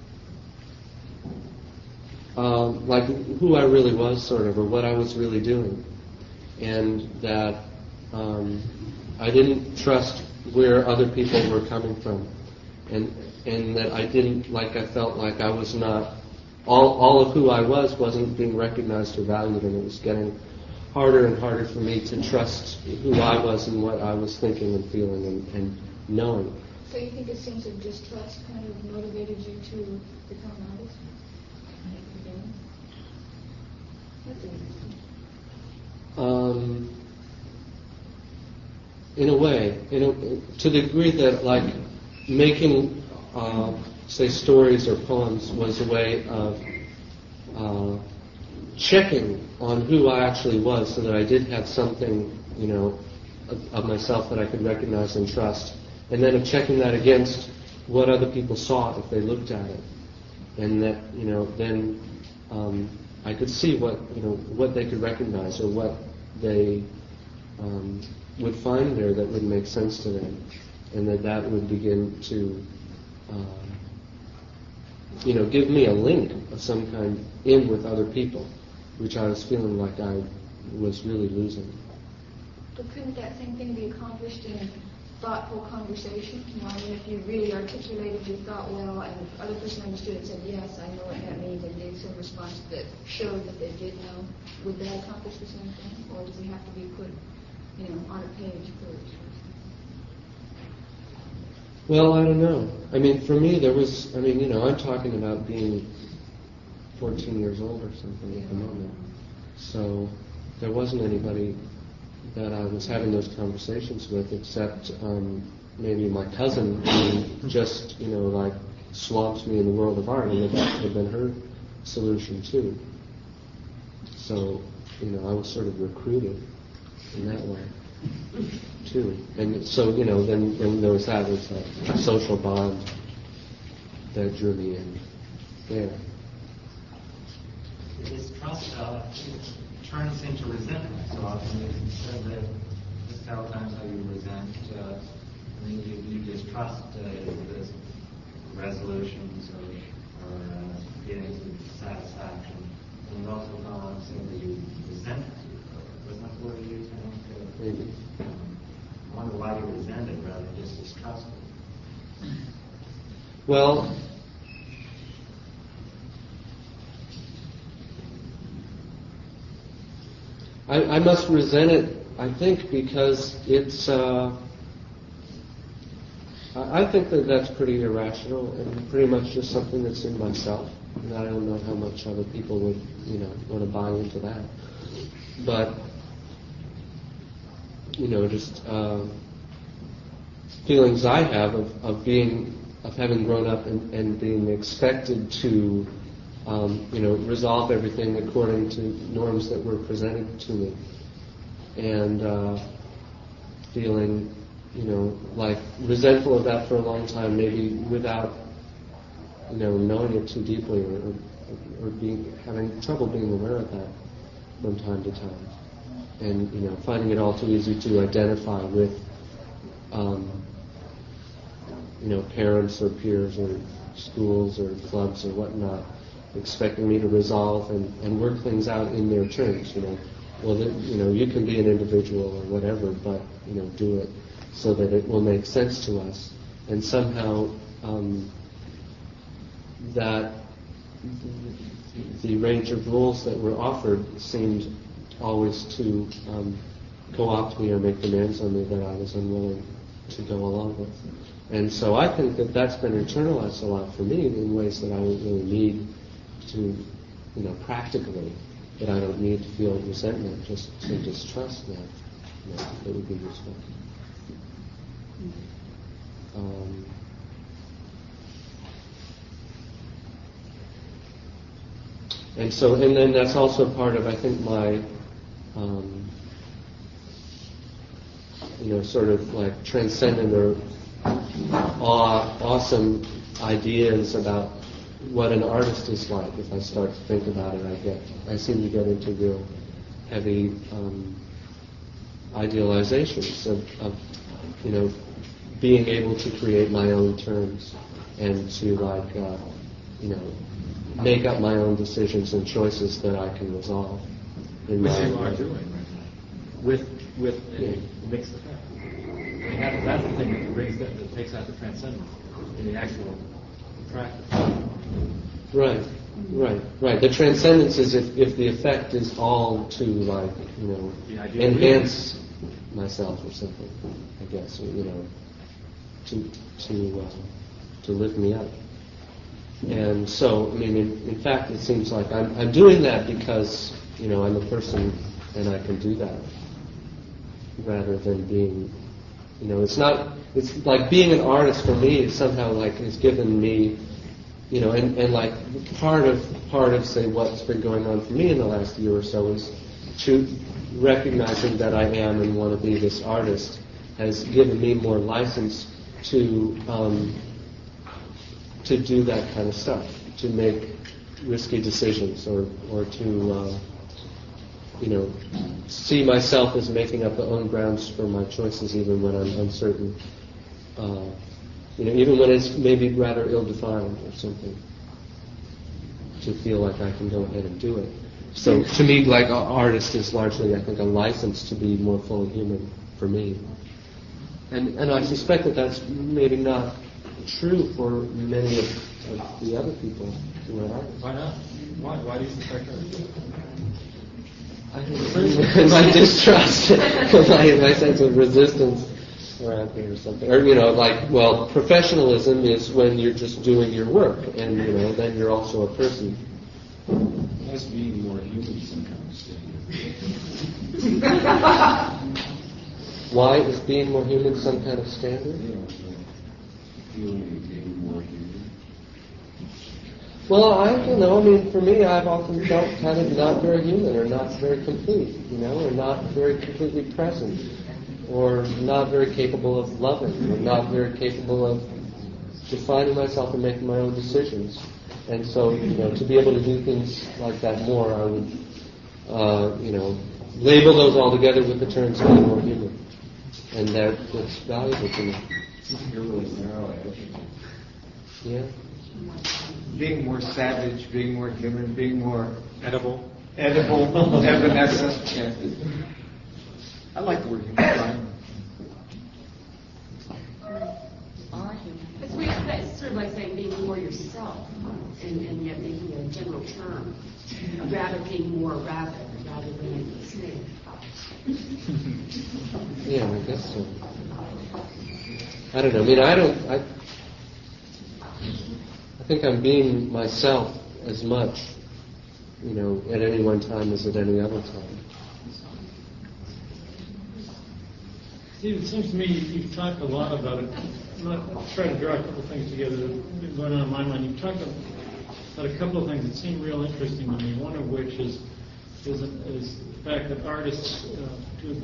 um, like who I really was, sort of, or what I was really doing, and that um, I didn't trust where other people were coming from, and and that I didn't like I felt like I was not all all of who I was wasn't being recognized or valued, and it was getting harder and harder for me to trust who I was and what I was thinking and feeling and, and knowing. So you think a sense of distrust kind of motivated you to become an artist? That's interesting. Um, in a way, in a, to the degree that like making, uh, say, stories or poems was a way of uh, checking on who I actually was, so that I did have something, you know, of, of myself that I could recognize and trust, and then of checking that against what other people saw if they looked at it, and that, you know, then um, I could see what, you know, what they could recognize or what they um, would find there that would make sense to them, and that that would begin to, uh, you know, give me a link of some kind in with other people, which I was feeling like I was really losing. But couldn't that same thing be accomplished in a thoughtful conversation? You know, I mean, if you really articulated your thought well, and the other person understood and said, yes, I know what that means, and gave some response that showed that they did know, would that accomplish the same thing? Or does it have to be put, you know, on a page first? Well, I don't know. I mean, for me, there was, I mean, you know, I'm talking about being fourteen years old or something at the moment. So there wasn't anybody that I was having those conversations with except um, maybe my cousin, who just, you know, like swamps me in the world of art, and that could have been her solution too. So, you know, I was sort of recruited in that way too. And so, you know, then, then there was that, there was that social bond that drew me in there. Distrust uh, turns into resentment so often. You said that just several times how you resent, uh, I mean, you, you distrust uh, is, resolutions or, or uh, getting to satisfaction. And you've also gone on saying that you resent it. Wasn't that the word you used? I think. Uh, Maybe. Um, I wonder why you resent it rather than just distrust it. Well, I, I must resent it, I think, because it's, uh, I I think that that's pretty irrational and pretty much just something that's in myself. And I don't know how much other people would, you know, want to buy into that. But, you know, just uh, feelings I have of, of being, of having grown up and, and being expected to, um, you know, resolve everything according to norms that were presented to me, and uh, feeling, you know, like resentful of that for a long time, maybe without, you know, knowing it too deeply, or, or, or being having trouble being aware of that from time to time, and you know, finding it all too easy to identify with, um, you know, parents or peers or schools or clubs or whatnot, expecting me to resolve and, and work things out in their terms. You know, well, the, you know, you can be an individual or whatever, but you know, do it so that it will make sense to us, and somehow um, that the range of rules that were offered seemed always to um, co-opt me or make demands on me that I was unwilling to go along with. And so I think that that's been internalized a lot for me in ways that I don't really need to, you know, practically, that I don't need to feel resentment, just to distrust that. You know, that would be useful. Um, and so, and then that's also part of, I think, my, um, you know, sort of like transcendent or awe, awesome ideas about what an artist is like. If I start to think about it, I get, I seem to get into real heavy um, idealizations of, of, you know, being able to create my own terms and to like, uh, you know, make up my own decisions and choices that I can resolve. In Which my you are life. doing right now, with with a mixed effect. I mean, that, that's the thing that brings that, that takes out the transcendence in the actual practice. Right, right, right. The transcendence is if, if the effect is all to like, you know, The idea of enhance myself or something, I guess, or, you know, to to uh, to lift me up. And so, I mean, in, in fact, it seems like I'm I'm doing that because, you know, I'm a person and I can do that, rather than being, you know, it's not, it's like being an artist for me is somehow like has given me, you know, and, and like part of, part of, say, what's been going on for me in the last year or so is to recognizing that I am and want to be this artist has given me more license to, um, to do that kind of stuff, to make risky decisions, or, or to, uh, you know, see myself as making up the own grounds for my choices, even when I'm uncertain. Uh, you know, even when it's maybe rather ill-defined or something. To feel like I can go ahead and do it. So to me, like an artist is largely, I think, a license to be more fully human for me. And and I suspect that that's maybe not true for many of, of the other people who are artists. Why not? Why? Why do you suspect that? I think my distrust, my, my sense of resistance around here or something. Or, you know, like, well, professionalism is when you're just doing your work, and, you know, then you're also a person. As being more human some kind of standard. Why is being more human some kind of standard? Yeah, feeling of being more human. Well, I don't know. I mean, for me, I've often felt kind of not very human, or not very complete, you know, or not very completely present, or not very capable of loving, or not very capable of defining myself and making my own decisions. And so, you know, to be able to do things like that more, I would, uh, you know, label those all together with the terms being more human. And that, that's valuable to me. You're really narrow edge. Yeah. Being more savage, being more human, being more Edible. edible, evanescent. Yeah. I like the word human. Are human. It's, weird, it's sort of like saying being more yourself, and, and yet making a general term. A rabbit being more rabbit rather than a snake. Yeah, I guess so. I don't know. I mean, I don't. I. I think I'm being myself as much, you know, at any one time as at any other time. Steve, it seems to me you've talked a lot about it. I'm not trying to draw a couple of things together that have been going on in my mind. You've talked about a couple of things that seem real interesting to me. One of which is is, is the fact that artists, uh, to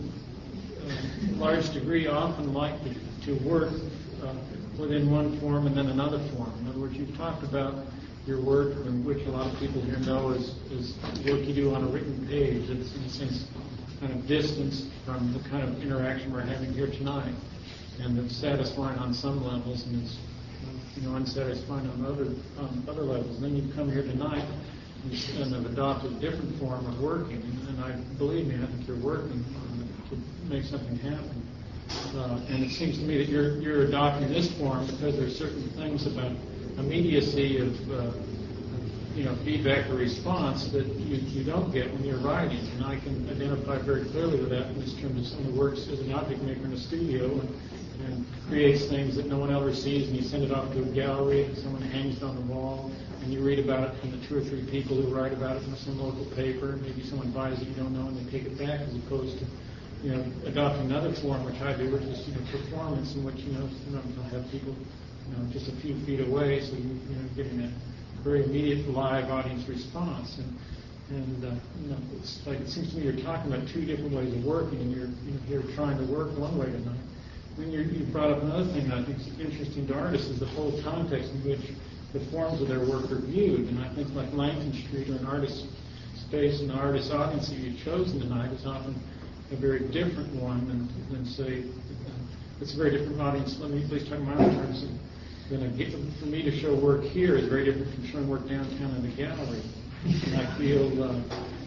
a large degree, often like to, to work uh, within one form and then another form. In other words, you've talked about your work, in which a lot of people here know is, is work you do on a written page. It's, in a sense, kind of distanced from the kind of interaction we're having here tonight, and it's satisfying on some levels, and it's, you know, unsatisfying on other on other levels. And then you come here tonight and have adopted a different form of working, and I believe me, I think you're working uh, to make something happen. Uh, and it seems to me that you're you're adopting this form because there are certain things about immediacy of uh, you know feedback or response that you, you don't get when you're writing. And I can identify very clearly with that in this terms of someone who works as an object maker in a studio and, and creates things that no one ever sees, and you send it off to a gallery, and someone hangs it on the wall, and you read about it from the two or three people who write about it in some local paper. Maybe someone buys it you don't know, and they take it back, as opposed to you know adopting another form, which I do, which is you know performance, in which you know you'll have people you know just a few feet away, so you, you know getting a very immediate live audience response. And and uh, you know it's like it seems to me you're talking about two different ways of working, and you're you know, you're trying to work one way tonight. Then you you brought up another thing that I think is interesting to artists is the whole context in which the forms of their work are viewed. And I think like Langton Street or an artist's space and the artist's audience that you've chosen tonight is often a very different one than, than say, uh, it's a very different audience. Let me please talk in my own terms. Than a, for me to show work here is very different from showing work downtown in the gallery. And I feel uh,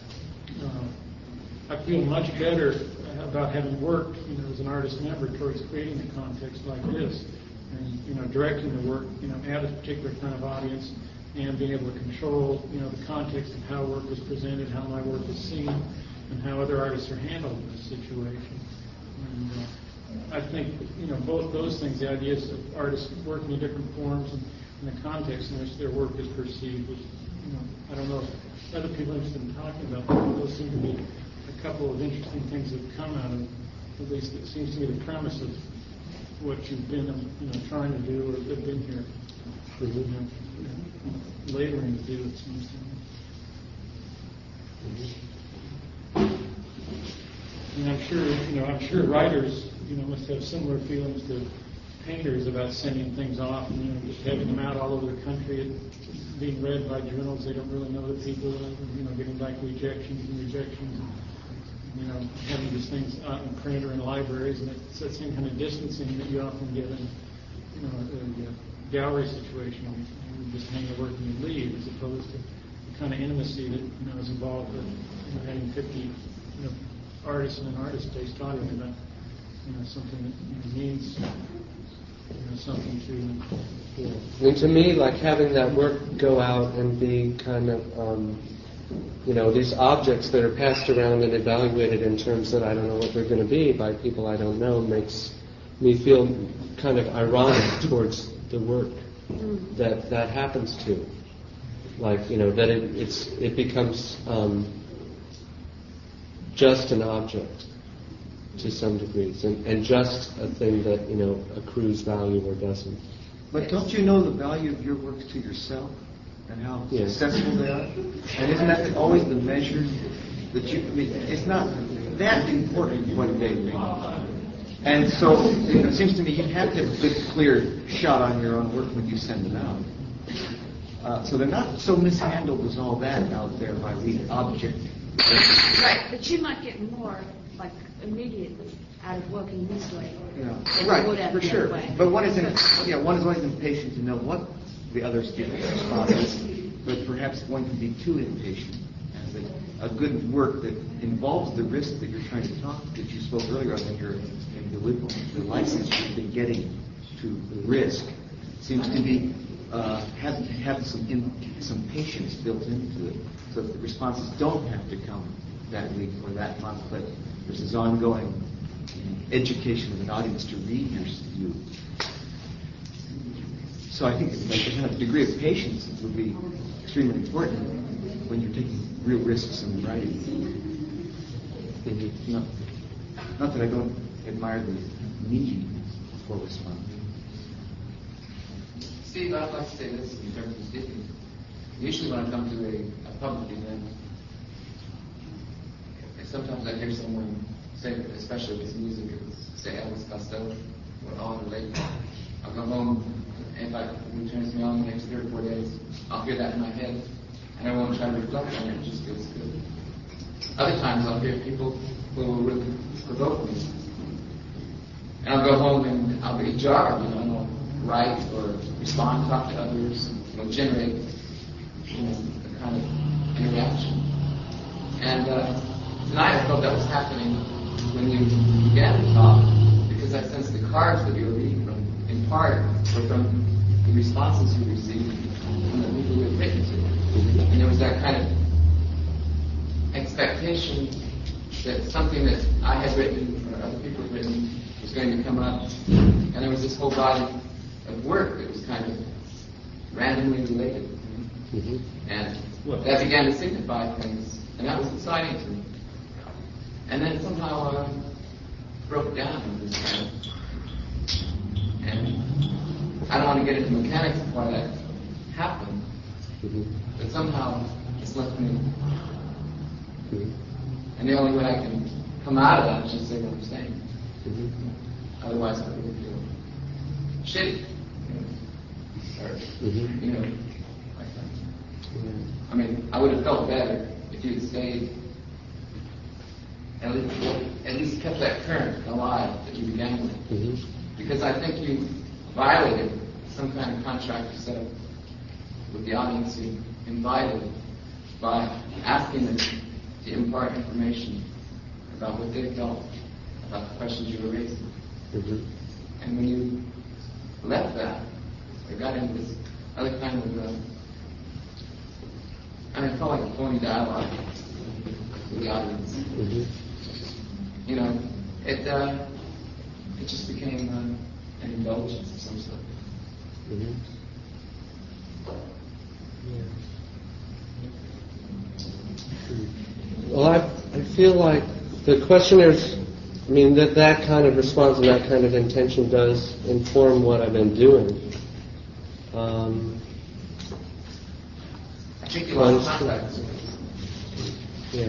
uh, I feel much better about having worked, you know, as an artist member towards creating a context like this, and you know, directing the work, you know, at a particular kind of audience, and being able to control, you know, the context of how work was presented, how my work was seen, and how other artists are handled in this situation. And uh, I think, you know, both those things, the ideas of artists working in different forms and, and the context in which their work is perceived, was, you know, I don't know if other people are interested in talking about that. Those seem to be a couple of interesting things that have come out of, at least it seems to me, the premise of what you've been, you know, trying to do or have been here, you know, laboring to do, it seems to me. And I'm sure, you know, I'm sure writers, you know, must have similar feelings to painters about sending things off and, you know, just having them out all over the country and being read by journals. They don't really know the people, and, you know, getting back rejections and rejections. And, you know, having these things out in print or in libraries, and it's that same kind of distancing that you often get in, you know, a, a gallery situation. You just hang the work and you leave, as opposed to the kind of intimacy that, you know, is involved with, you know, having fifty, you know, artists in an artist space talking about, you know, something that, you know, means, you know, something to. Yeah. I mean, to me, like having that work go out and be kind of, um, you know, these objects that are passed around and evaluated in terms that I don't know what they're going to be by people I don't know makes me feel kind of ironic towards the work that that happens to. Like, you know, that it, it's it becomes um, just an object to some degrees, and, and just a thing that, you know, accrues value or doesn't. But don't you know the value of your works to yourself and how Yes. successful they are? And isn't that always the measure that you, I mean, it's not that important what they think. And so it seems to me you have to have a good, clear shot on your own work when you send them out. Uh, so they're not so mishandled as all that out there by the object. Right, but you might get more, like, immediately out of working this way. Yeah. than you would Right, have for the sure. other way. But one is, in, you know, one is always impatient to know what the other speaker's responses, but perhaps one can be too impatient. As a, a good work that involves the risk that you're trying to talk, that you spoke earlier of in your in the, the license you've been getting to the risk, seems to be uh, have have some in, some patience built into it, so that the responses don't have to come that week or that month, but there's this ongoing education of an audience to read your view. So I think like a kind of degree of patience would be extremely important when you're taking real risks in writing. Not, not that I don't admire the need for response. Steve, I'd like to say this in terms of speaking. Usually when I come to a, a public event, sometimes I hear someone say, especially if it's music, it's, say Elvis Costello or on or late. I'll go home, and if I, it turns me on the next three or four days, I'll hear that in my head, and I won't try to reflect on it, it just feels good. Other times I'll hear people who will really provoke me. And I'll go home and I'll be jarred, you know, and I'll write or respond, talk to others, and you know, generate, you know, the kind of interaction. And uh, tonight I felt that was happening when you began to talk, because I sensed the cards that you were reading from, in part, were from the responses you received from the people you had written to. And there was that kind of expectation that something that I had written or other people had written was going to come up. And there was this whole body of work that was kind of randomly related. Mm-hmm. And well, that began to signify things, and that was exciting to me. And then somehow uh, broke down into this kind of, and I don't want to get into mechanics of why that happened, mm-hmm. but somehow it's left me. Mm-hmm. And the only way I can come out of that is just say what I'm saying. Mm-hmm. Otherwise, I would feel shitty. You know, or, mm-hmm. you know, like that. Mm-hmm. I mean, I would have felt better if you had stayed, at least, at least kept that current alive that you began with. Mm-hmm. Because I think you violated some kind of contract you set up with the audience you invited by asking them to impart information about what they felt about the questions you were raising. Mm-hmm. And when you left that, or got into this other kind of, uh, I mean, it felt like a phony dialogue with the audience. Mm-hmm. You know, it uh, it just became uh, an indulgence of some sort. Mm-hmm. Well, I, I feel like the questionnaires, I mean, that that kind of response and that kind of intention does inform what I've been doing. Um, I think you lost contact. Yeah.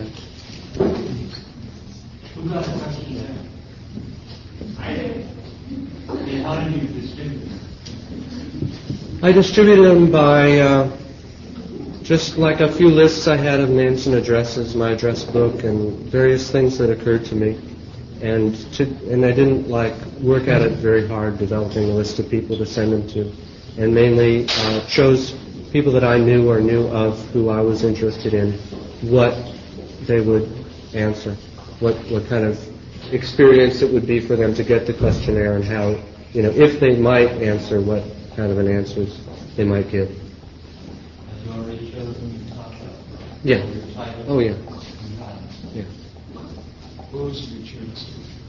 We've got a question there. I, how do you distribute them? I distributed them by uh, just like a few lists I had of names and addresses, my address book, and various things that occurred to me. And to, and I didn't like work at it very hard, developing a list of people to send them to, and mainly uh, chose people that I knew or knew of who I was interested in, what they would answer, what what kind of experience it would be for them to get the questionnaire, and how, you know, if they might answer, what kind of an answers they might give. Have you already chosen the topic? Yeah. Oh yeah. Yeah. What was your choice?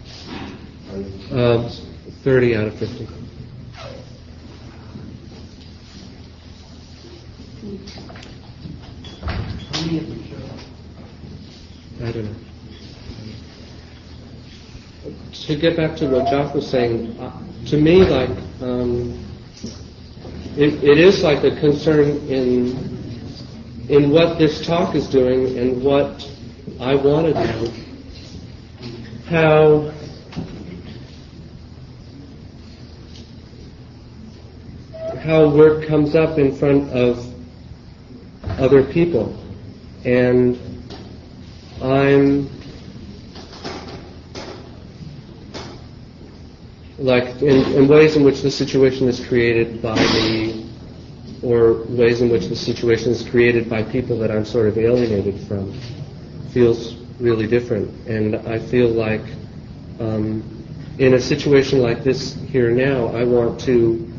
Uh, Thirty out of fifty. How many have you chosen? I don't know. To get back to what Jock was saying, uh, to me, like, um, it, it is like a concern in in what this talk is doing and what I want to do. How how work comes up in front of other people, and I'm like in, in ways in which the situation is created by the or ways in which the situation is created by people that I'm sort of alienated from feels really different. And I feel like um, in a situation like this here now, I want to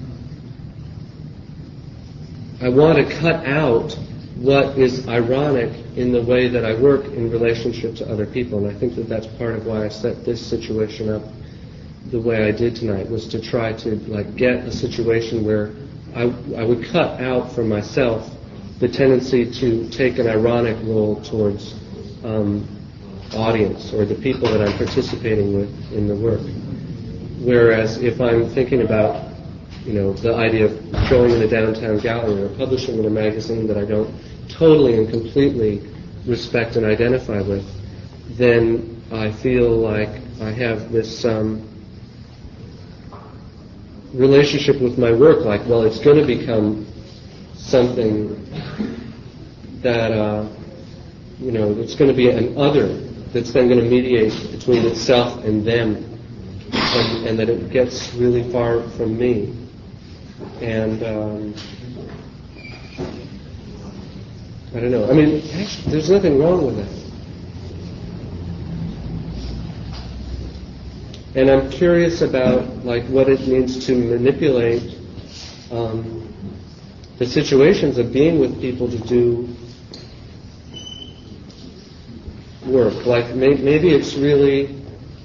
I want to cut out what is ironic in the way that I work in relationship to other people. And I think that that's part of why I set this situation up the way I did tonight, was to try to like get a situation where I, I would cut out for myself the tendency to take an ironic role towards um, audience or the people that I'm participating with in the work. Whereas if I'm thinking about, you know, the idea of showing in a downtown gallery or publishing in a magazine that I don't totally and completely respect and identify with, then I feel like I have this um, relationship with my work, like, well, it's going to become something that, uh, you know, it's going to be an other that's then going to mediate between itself and them, and, and that it gets really far from me. And um, I don't know. I mean, actually, there's nothing wrong with that. And I'm curious about like what it means to manipulate um, the situations of being with people to do work. Like may, maybe it's really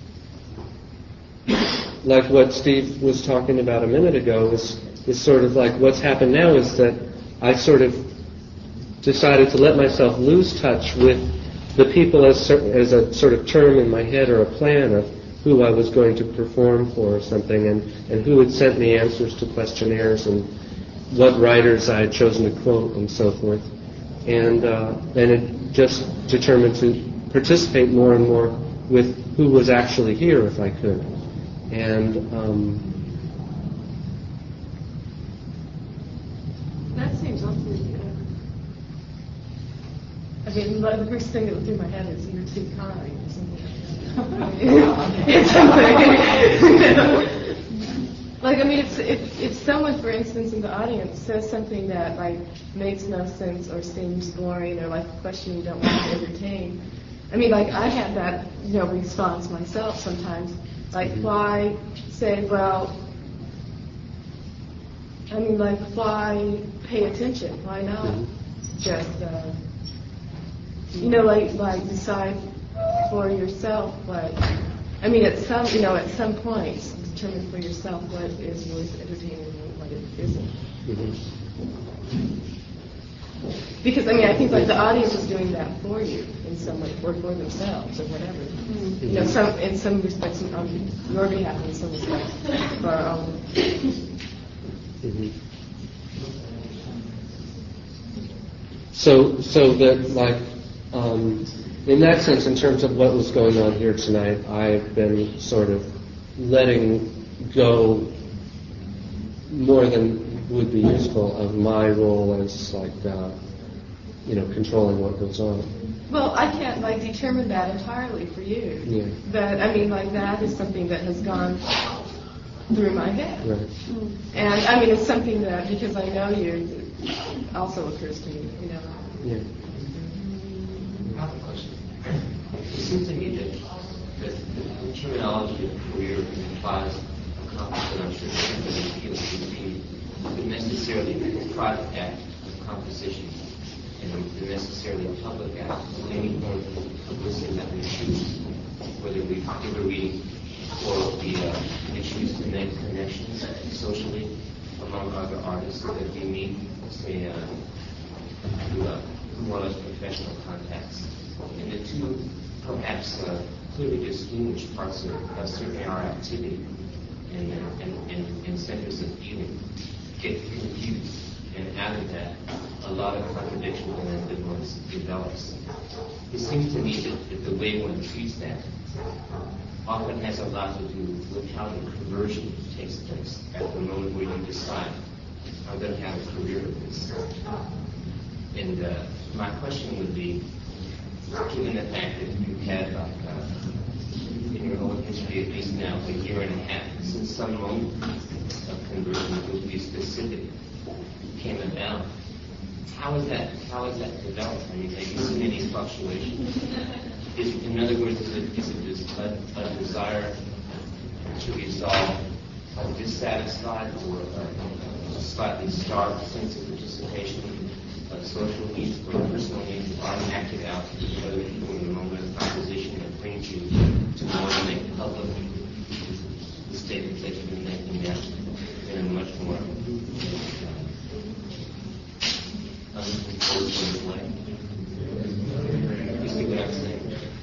like what Steve was talking about a minute ago. Is is sort of like what's happened now is that I sort of decided to let myself lose touch with the people as as a sort of term in my head or a plan of who I was going to perform for or something, and, and who had sent me answers to questionnaires and what writers I had chosen to quote and so forth. And uh, and it just determined to participate more and more with who was actually here if I could. And um, that seems awfully good. I mean, the first thing that went through my head is you're too kind or something. Like, I mean, if, if, if someone, for instance, in the audience says something that, like, makes no sense or seems boring or, like, a question you don't want to entertain, I mean, like, I have that, you know, response myself sometimes. Like, why say, well, I mean, like, why pay attention? Why not just, uh, you know, like, like decide for yourself what, I mean, at some, you know, at some point, determine for yourself what is worth entertaining and what it isn't. Mm-hmm. Because, I mean, I think, like, the audience is doing that for you in some way, or for themselves, or whatever. Mm-hmm. You know, some, in some respects, on your behalf, in some respects, for our own. Mm-hmm. So, so that, like, um, in that sense, in terms of what was going on here tonight, I've been sort of letting go more than would be useful of my role as, like, uh, you know, controlling what goes on. Well, I can't, like, determine that entirely for you. Yeah. But, I mean, like, that is something that has gone through my head. Right. And, I mean, it's something that, because I know you, it also occurs to me, you know. Yeah. I have a question. It seems to me that, that the terminology of career implies a conflict, and I'm sure everybody feels to be the necessarily private act of composition and the necessarily public act of any form of publicity that we choose, whether we give a reading or we, uh, we choose to make connections socially among other artists that we meet, say, uh, through uh, more or less professional contacts. And the two perhaps uh, clearly distinguished parts of, of certainly our activity and, and, and, and centers of feeling get confused. And out of that, a lot of contradiction and ambivalence develops. It seems to me that, that the way one treats that often has a lot to do with how the conversion takes place at the moment where you decide, I'm going to have a career with this. And uh, my question would be, given the fact that you've had, like, uh, in your whole history, at least now, a year and a half, since some moment of conversion to be specific came about. How is that? How is that developed? I mean, have you seen any fluctuations? Is, in other words, is it, is it a, a desire to resolve a dissatisfied or a slightly starved sense of participation, of social needs or personal needs that aren't acted out to other people in the moment of composition that brings you to want to make public the statements that you've been making now in a much more unimportant way? You see what I'm saying?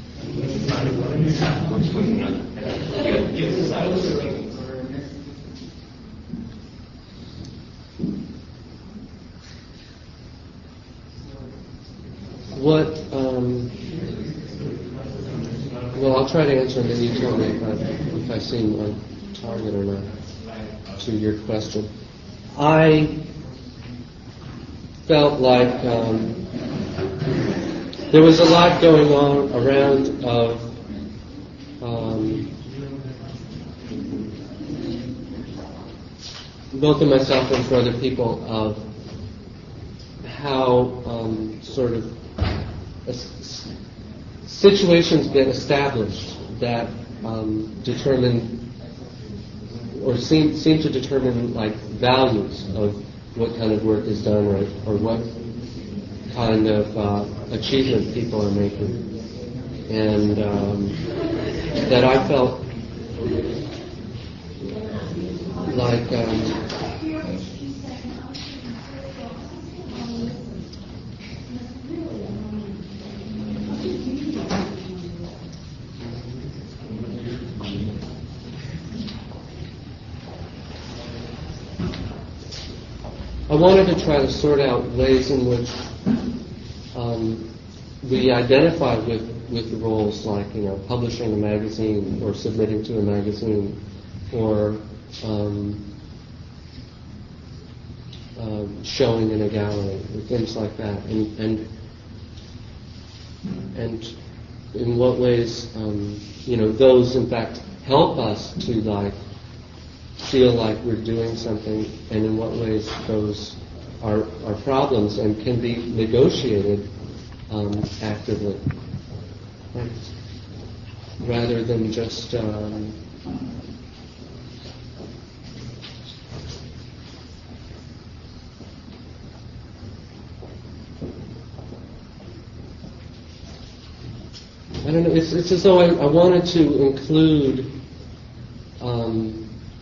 What, um, well, I'll try to answer and then you tell me if I, if I seem on target or not to your question. I felt like um, there was a lot going on around of um, both of myself and for other people of how um, sort of uh, situations get established that um, determine or seem seem to determine like values of what kind of work is done or, or what kind of uh, achievement people are making, and um, that I felt like um, I wanted to try to sort out ways in which um, we identify with, with roles like, you know, publishing a magazine or submitting to a magazine or um, uh, showing in a gallery or things like that. And and, and in what ways, um, you know, those in fact help us to like feel like we're doing something, and in what ways those are, are problems and can be negotiated um, actively, right? Rather than just um, I don't know. It's, it's as though I, I wanted to include um,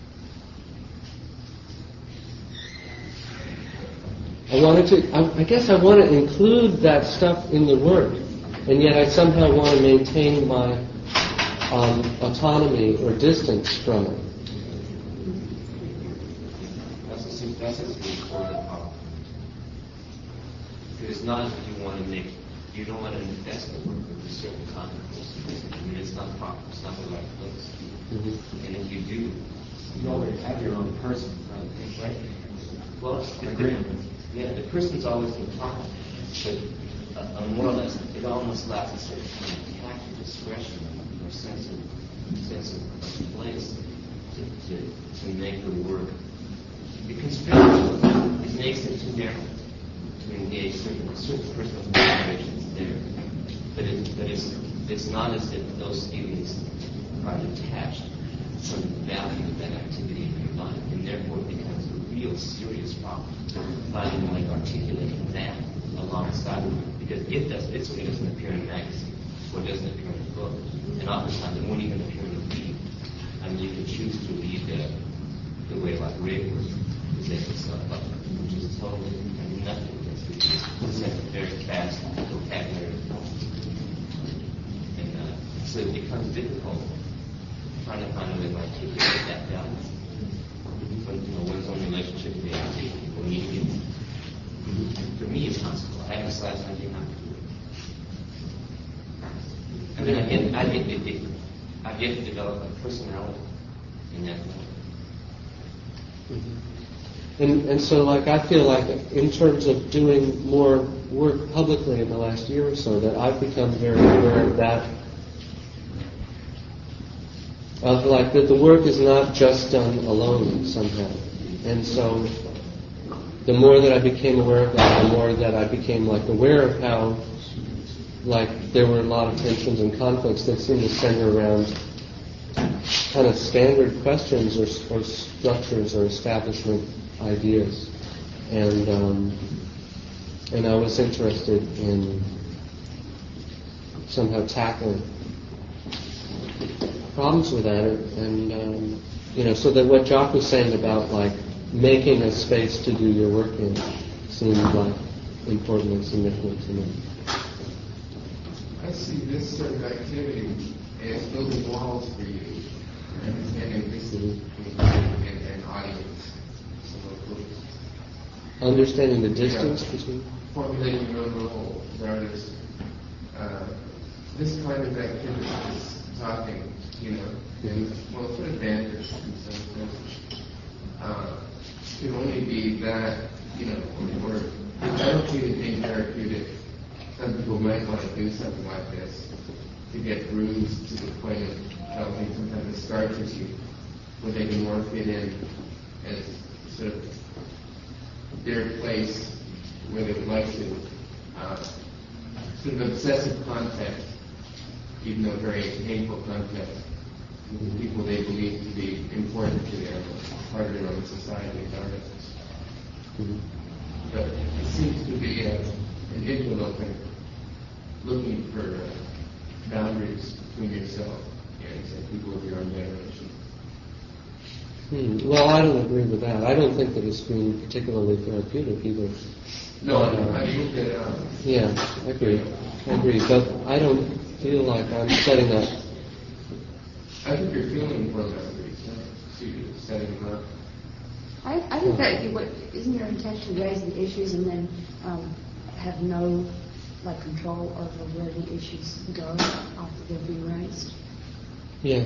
I wanted to, I, I guess I want to include that stuff in the work, and yet I somehow want to maintain my um, autonomy or distance from it. That's a, that's a important part. It's not that you want to make, you don't want to invest the work with a certain context. I mean, it's not proper, it's not the right place. Mm-hmm. And if you do, you already have your own person, right? Well, the, yeah, the person's always in top, but uh, more or less, it almost lacks a certain kind of tact or discretion or sense of, sense of place to, to, to make the work. The constriction, it makes it too narrow to engage certain, certain personal considerations there. But, it, but it's, it's not as if those feelings are detached from the value of that activity in your life, and therefore it becomes a real serious problem. Finding like articulating that alongside of it, because it does it certainly doesn't appear in a magazine or doesn't appear in a book, and oftentimes it won't even appear in a read. I mean, you can choose to read the, the way like Ray was presenting stuff up, which is totally I mean, nothing against it. It's like a very fast vocabulary, and uh, so it becomes difficult trying to find a way to articulate that balance. When, you know, one's own relationship with the activity. For me, it's possible. I have a slight idea how to do it. I mean, I get, I get, it, it, I've yet to develop a personality in that way. Mm-hmm. And and so, like, I feel like in terms of doing more work publicly in the last year or so, that I've become very aware of that, of like that the work is not just done alone somehow. And so the more that I became aware of that, the more that I became like aware of how like there were a lot of tensions and conflicts that seemed to center around kind of standard questions or, or structures or establishment ideas. And um, and I was interested in somehow tackling problems with that, and um, you know, so that what Jock was saying about like making a space to do your work in seemed like important and significant to me. I see this sort of activity as building walls for you, understanding listening and, and audience. So, understanding the distance yeah. between formulating your own role, rather uh, this kind of activity, this talking, you know, and well, sort of banter in some sense, uh, can only be that, you know, or I don't see it being therapeutic. Some people might want to do something like this to get bruised to the point of developing some kind of scar tissue where they can more fit in as sort of their place where they would like to. Uh, sort of obsessive contact, even though very painful contact, with people they believe to be important to them, part of their own society as artists. Mm-hmm. But it seems to be a, an interloping, looking for uh, boundaries between yourself and say, people of your own generation. Hmm. Well, I don't agree with that. I don't think that it's being particularly therapeutic either. No, but, uh, I think that... Uh, yeah, I agree. I agree. But I don't feel like I'm setting up... I think you're feeling for boundaries, so you're setting them up. I, I think that you, what, isn't your intention to raise the issues and then um, have no like control over where the issues go after they're being raised? Yeah.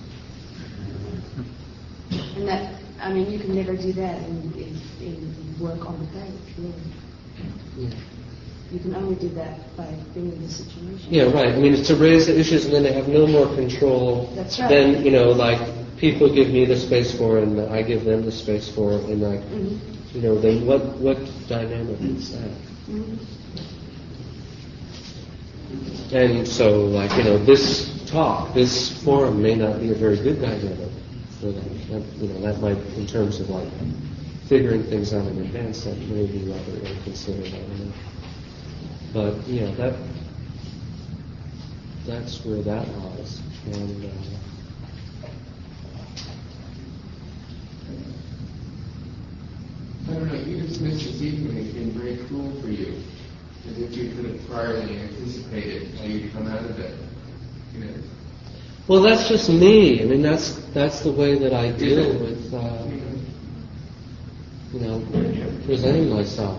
And that, I mean, you can never do that in, in, in work on the page, really. Yeah. You can only do that by being in the situation. Yeah, right. I mean, it's to raise the issues and then they have no more control. That's right. Then, you know, like, people give me the space for it and I give them the space for it, and like, mm-hmm. you know, then what, what dynamic is that? Mm-hmm. And so, like, you know, this talk, this forum may not be a very good dynamic for that. that you know, that might, in terms of like figuring things out in advance, that may be rather ill-considered, I don't know. But, you know, that, that's where that lies. And, uh, I don't know, you dismissed this evening as being very cool for you, as if you could have priorly anticipated how you'd come out of it. You know. Well, that's just me. I mean, that's that's the way that I deal with, uh, you know, presenting myself.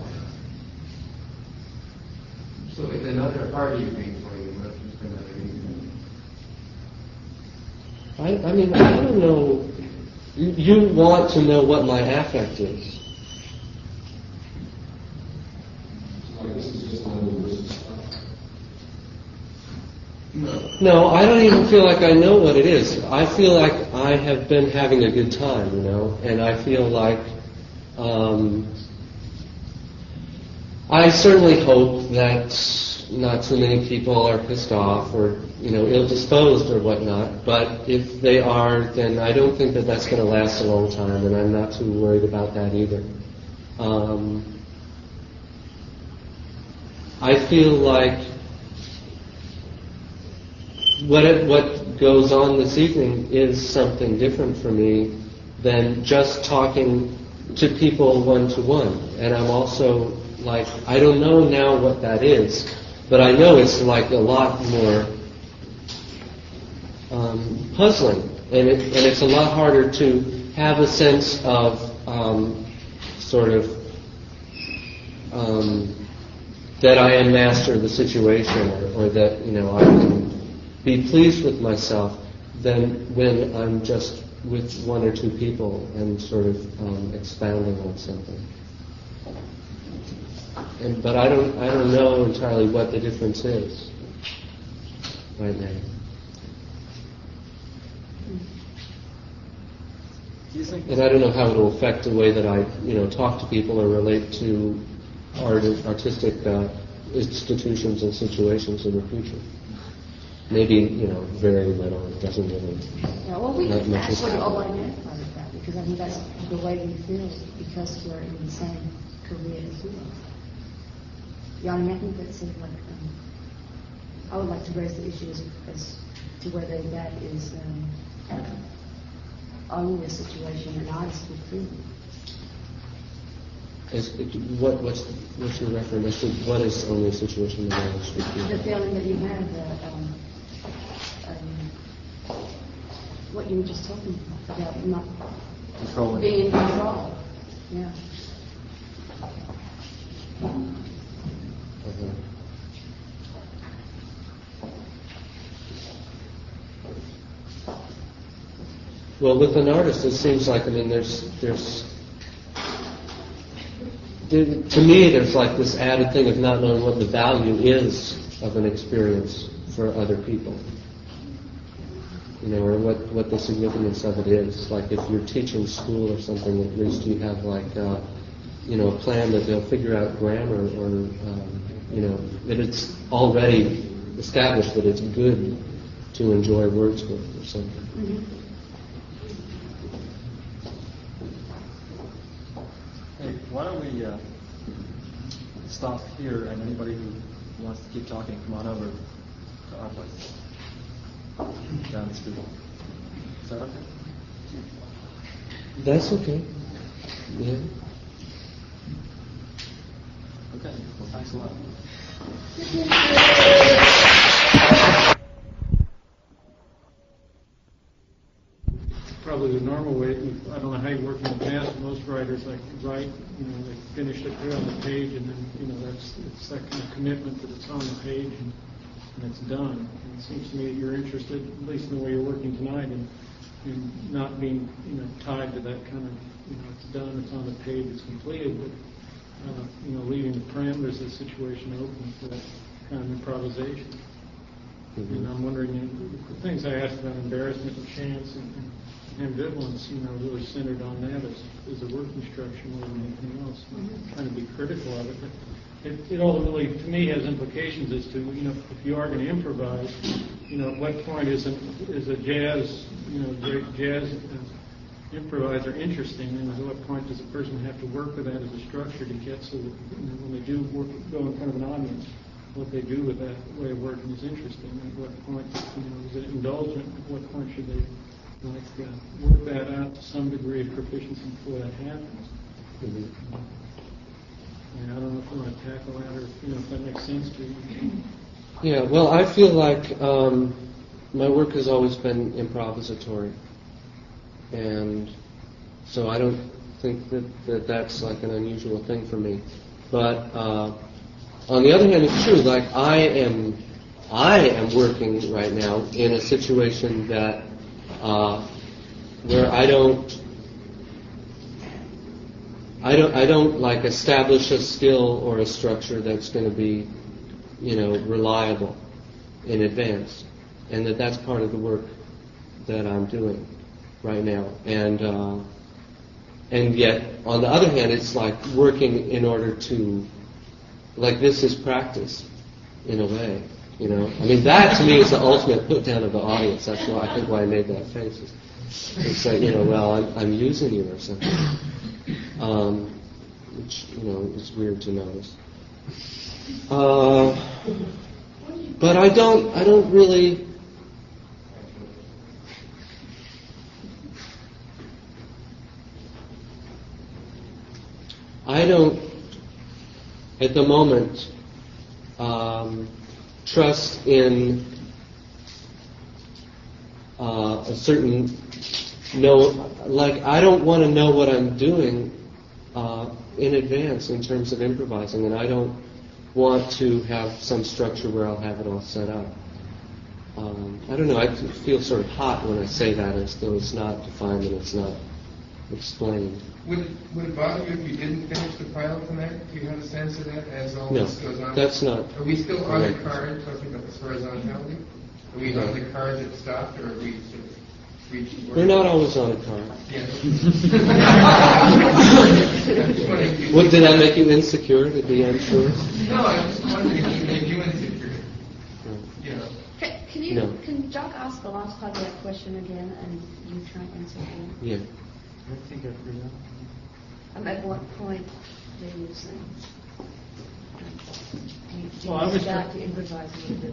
So it's another hardy thing for you, not just another easy thing. I, I mean, I don't know. You, you want to know what my affect is. No, I don't even feel like I know what it is. I feel like I have been having a good time, you know, and I feel like um, I certainly hope that not too many people are pissed off or, you know, ill-disposed or whatnot, but if they are, then I don't think that that's going to last a long time, and I'm not too worried about that either. Um, I feel like What it, what goes on this evening is something different for me than just talking to people one-to-one. And I'm also like, I don't know now what that is, but I know it's like a lot more um, puzzling. And, it, and it's a lot harder to have a sense of um, sort of um, that I am master of the situation, or, or that, you know, I can be pleased with myself than when I'm just with one or two people and sort of um, expounding on something. And, but I don't, I don't know entirely what the difference is right now. Do you think? And I don't know how it will affect the way that I, you know, talk to people or relate to art, artistic uh, institutions and situations in the future. Maybe, you know, very little. It doesn't really. Yeah, well, we not much actually is- all identify with that because I think that's the way we feel because we're in the same career as you are. Yeah, I mean, I think that's sort of like, um, I would like to raise the issue as, as to whether that is um, only a situation an artist would feel. Is, what, what's, what's your reference to what is only a situation that I should be? The feeling that you have, uh, um, um, what you were just talking about, about not Controlling. being in control. Yeah. Uh-huh. Well, with an artist, it seems like, I mean, there's, there's, there, to me, there's like this added thing of not knowing what the value is of an experience for other people. You know, or what, what the significance of it is. Like if you're teaching school or something, at least you have like, uh, you know, a plan that they'll figure out grammar or, um, you know, that it's already established that it's good to enjoy Wordsworth or something. Mm-hmm. Hey, why don't we uh, stop here, and anybody who wants to keep talking, come on over to our place down the street. Is that okay? That's okay. Yeah. Okay. Well, thanks a lot. Probably the normal way. I don't know how you work in the past. Most writers like write, you know, they finish it here on the page, and then you know that's it's that kind of commitment that it's on the page and, and it's done. And it seems to me that you're interested, at least in the way you're working tonight, in, in not being you know tied to that kind of you know it's done, it's on the page, it's completed, but uh, you know leaving the parameters of the situation open for that kind of improvisation. Mm-hmm. And I'm wondering, you know, the things I asked about embarrassment and chance and, and ambivalence, you know, really centered on that as, as a working structure more than anything else. I'm trying to be critical of it, but it, it ultimately, to me, has implications as to, you know, if you are going to improvise, you know, at what point is a, is a jazz, you know, great jazz uh, improviser interesting, and at what point does a person have to work with that as a structure to get so that, you know, when they do work, go in front of an audience, what they do with that way of working is interesting. At what point, you know, is it indulgent? At what point should they like uh, work that out to some degree of proficiency before that happens? Mm-hmm. And I don't know if you want to tackle that or you know if that makes sense to you. Yeah, well, I feel like um, my work has always been improvisatory, and so I don't think that, that that's like an unusual thing for me. But uh, on the other hand, it's true. Like I am, I am working right now in a situation that uh, where I don't, I don't, I don't like establish a skill or a structure that's going to be, you know, reliable in advance, and that that's part of the work that I'm doing right now. And uh, and yet, on the other hand, it's like working in order to. Like this is practice, in a way, you know. I mean, that to me is the ultimate put down of the audience. That's why I think why I made that face. It's like, you know, well, I'm, I'm using you or something, um, which you know is weird to notice. Uh, but I don't, I don't really. I don't. At the moment, um, trust in uh, a certain know. Like I don't want to know what I'm doing uh, in advance in terms of improvising, and I don't want to have some structure where I'll have it all set up. Um, I don't know. I feel sort of hot when I say that, as though it's not defined and it's not explained. Would it, would it bother you if you didn't finish the pile tonight? Do you have a sense of that as all No, this goes on? that's not. Are we still on the correct. card talking about this horizontality? Are we No. on the card that stopped, or are we sort of reach. We're not always on a car. Yeah. What, did that make you insecure to be unsure? No, I was wondering if it made you insecure. You know. Can, can you, No. can Jock ask the last part of that question again, and you try and answer it? Yeah. I think I forgot. Um, at what point did you say? You, you Well, I was start try- to improvise a little bit.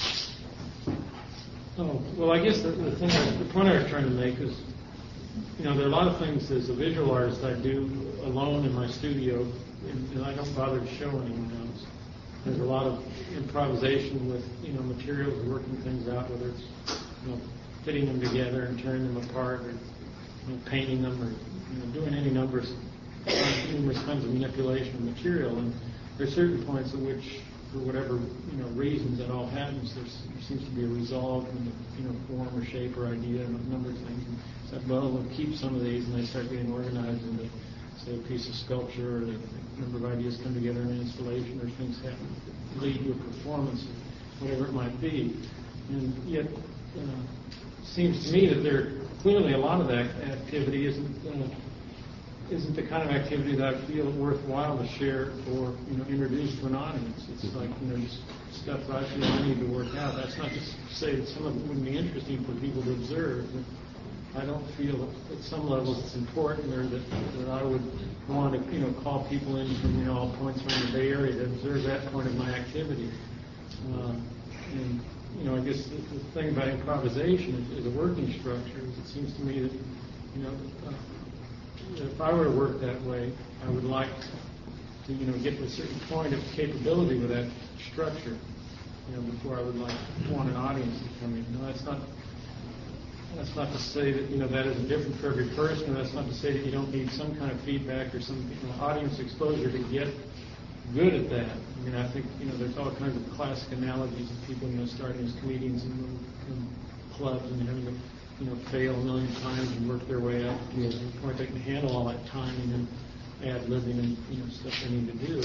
Oh, well, I guess the, the thing, I- the point I was trying to make is, you know, there are a lot of things as a visual artist I do alone in my studio, and, and I don't bother to show anyone else. There's a lot of improvisation with, you know, materials, working things out, whether it's, you know, fitting them together and tearing them apart, or, you know, painting them, or, you know, doing any numbers, numerous kinds of manipulation of material. And there are certain points at which, for whatever, you know, reasons that all happens, there's, there seems to be a resolve in the, you know, form or shape or idea and a number of things. And it's like, well, we'll keep some of these, and they start getting organized into, say, a piece of sculpture, or a number of ideas come together in an installation, or things happen that lead to a performance, or whatever it might be. And yet, uh, it seems to me that there clearly a lot of that activity isn't uh, isn't the kind of activity that I feel worthwhile to share or, you know, introduce to an audience. It's like, you know, just stuff that I feel I need to work out. That's not to say that some of it wouldn't be interesting for people to observe, but I don't feel that at some levels it's important, or that, that I would want to, you know, call people in from, you know, all points around the Bay Area to observe that point of my activity. Uh, and, you know, I guess the, the thing about improvisation is, is a working structure. Is it seems to me that, you know, uh, if I were to work that way, I would like to, you know, get to a certain point of capability with that structure, you know, before I would like want an audience to come in. You know, that's not that's not to say that, you know, that isn't different for every person. That's not to say that you don't need some kind of feedback or some, you know, audience exposure to get good at that. I mean, I think, you know, there's all kinds of classic analogies of people, you know, starting as comedians in, in clubs and having to, you know, fail a million times and work their way up to the point they can handle all that timing and ad-libbing and, you know, stuff they need to do.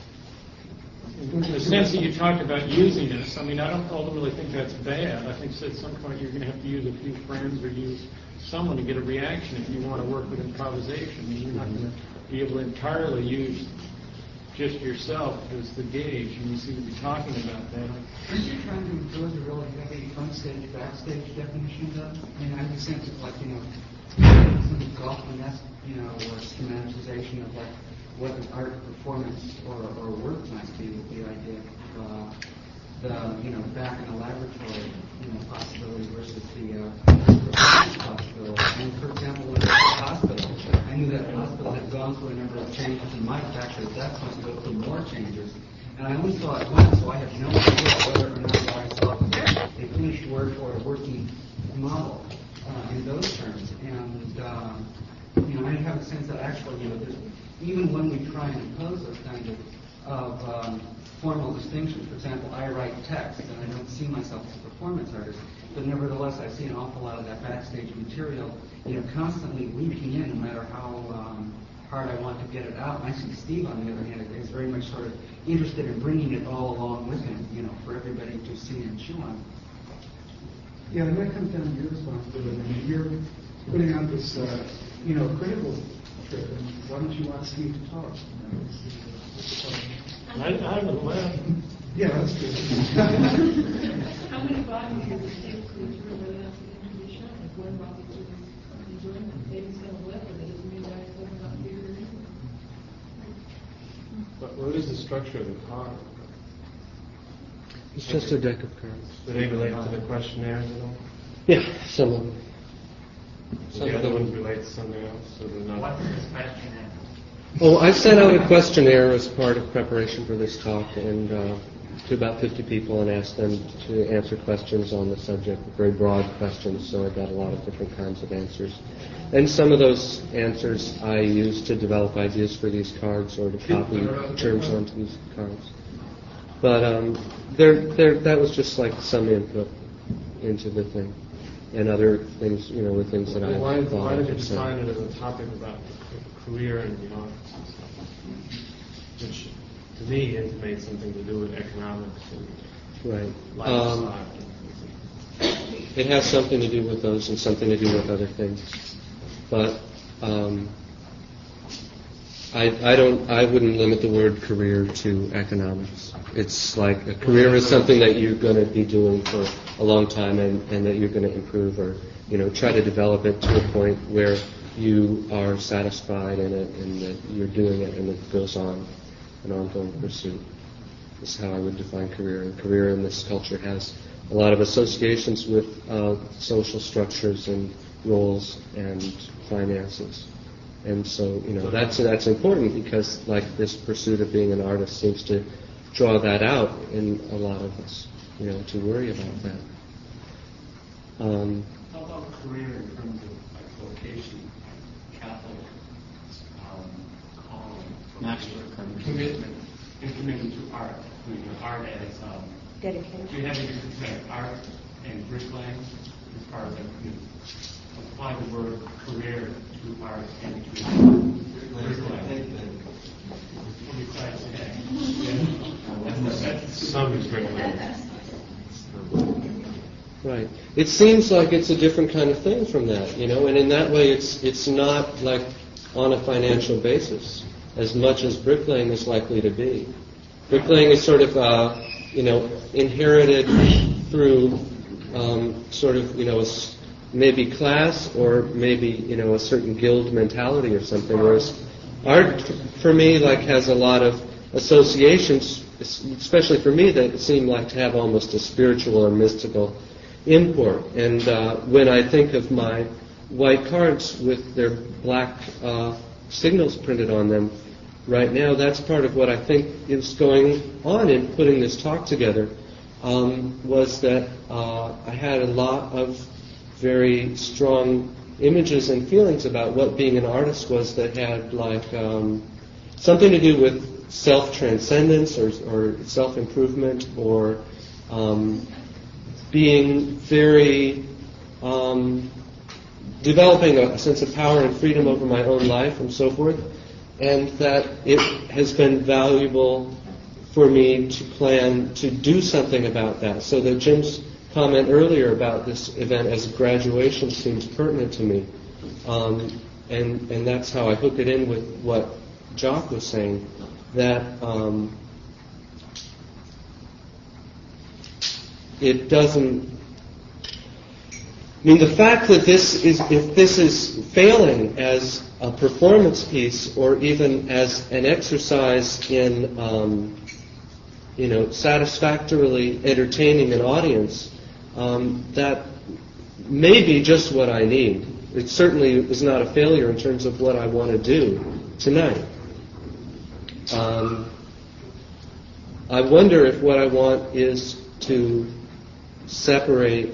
But in the sense that you talked about using this, I mean, I don't ultimately think that's bad. I think at some point you're going to have to use a few friends or use someone to get a reaction if you want to work with improvisation. You're not going to be able to entirely use just yourself as the gauge, and you seem to be talking about that. Aren't you trying to impose a really heavy front stage, backstage definition of that? I mean, I have a sense of, like, you know, some golf-esque, you know, or schematization of, like, what an art performance or, or work might be, with the idea of uh, the, you know, back in the laboratory, you know, possibility versus the uh, possibility. And, for example, when I was at the hospital, I knew that hospital had gone through a number of changes, and might actually at that point go through more changes. And I only saw it once, so I have no idea whether or not I saw a finished work or a working model uh, in those terms. And, uh, you know, I have a sense that actually, you know, there's, even when we try and impose those kinds of, of um, formal distinctions, for example, I write text, and I don't see myself as a performance artist, but nevertheless, I see an awful lot of that backstage material, you know, constantly leaking in, no matter how um, hard I want to get it out. And I see Steve, on the other hand, is very much sort of interested in bringing it all along with him, you know, for everybody to see and chew on. Yeah, and that comes down to your responsibility. I mean, you're putting on this, uh, you know, critical trip, and why don't you want Steve to talk? You know, it's, uh, I, I haven't left. Yeah, that's good. How many bodies do the state crews really have to get into the show? If one body is enjoying it, maybe it's going to left, but it doesn't mean that it's going to not figure it in. But what is the structure of the card? It's just a deck of cards. Do they relate to the questionnaires at all? Yeah, some of them. So the other ones relate to something else, so they're not. What is this questionnaire? Oh, I sent out a questionnaire as part of preparation for this talk, and uh, to about fifty people, and asked them to answer questions on the subject, very broad questions, so I got a lot of different kinds of answers. And some of those answers I used to develop ideas for these cards, or to copy terms onto these cards. But um, there, there, that was just like some input into the thing, and other things, you know, were things that I why, thought why I did you could say. define it as a topic about career and the arts and stuff? Which, to me, intimates something to do with economics and Right. lifestyle. Um, it has something to do with those and something to do with other things. But um, I, I don't. I wouldn't limit the word career to economics. It's like a career is something that you're going to be doing for a long time, and, and that you're going to improve or you know try to develop it to a point where you are satisfied in it and that you're doing it and it goes on an ongoing pursuit. This is how I would define career. And career in this culture has a lot of associations with uh, social structures and roles and finances. And so, you know, that's that's important because, like, this pursuit of being an artist seems to draw that out in a lot of us, you know, to worry about that. Um, How about career in terms of like vocation, capital, um, calling, National commitment, and commitment to art? I mean, art as um, Dedication. you have to compare art and bricklaying as far as like, you know, apply the word career to art and to bricklaying. What do you class today? Some is bricklaying. Right. It seems like it's a different kind of thing from that, you know, and in that way it's it's not like on a financial basis as much as bricklaying is likely to be. Bricklaying is sort of, uh, you know, inherited through um, sort of, you know, a s- maybe class or maybe, you know, a certain guild mentality or something, whereas art, for me, like, has a lot of associations, especially for me, that seem like to have almost a spiritual or mystical import. And uh, when I think of my white cards with their black uh, signals printed on them right now, that's part of what I think is going on in putting this talk together, um, was that uh, I had a lot of very strong images and feelings about what being an artist was that had like um, something to do with self-transcendence or, or self-improvement or um, being very, um, developing a sense of power and freedom over my own life and so forth, and that it has been valuable for me to plan to do something about that. So that Jim's comment earlier about this event as a graduation seems pertinent to me. Um, and, and that's how I hook it in with what Jock was saying, that um, it doesn't, I mean, the fact that this is, if this is failing as a performance piece or even as an exercise in, um, you know, satisfactorily entertaining an audience, um, that may be just what I need. It certainly is not a failure in terms of what I want to do tonight. Um, I wonder if what I want is to separate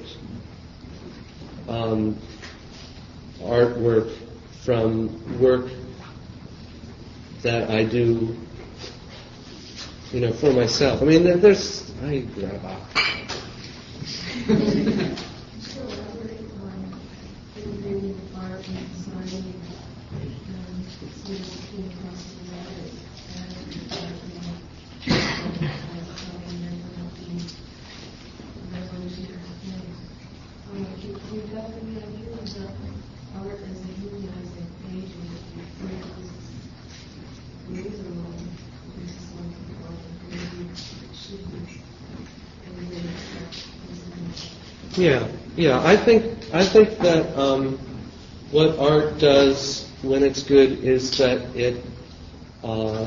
um, artwork from work that I do, you know, for myself. I mean, there, there's, I grab off. Yeah, yeah. I think I think that um, what art does when it's good is that it uh,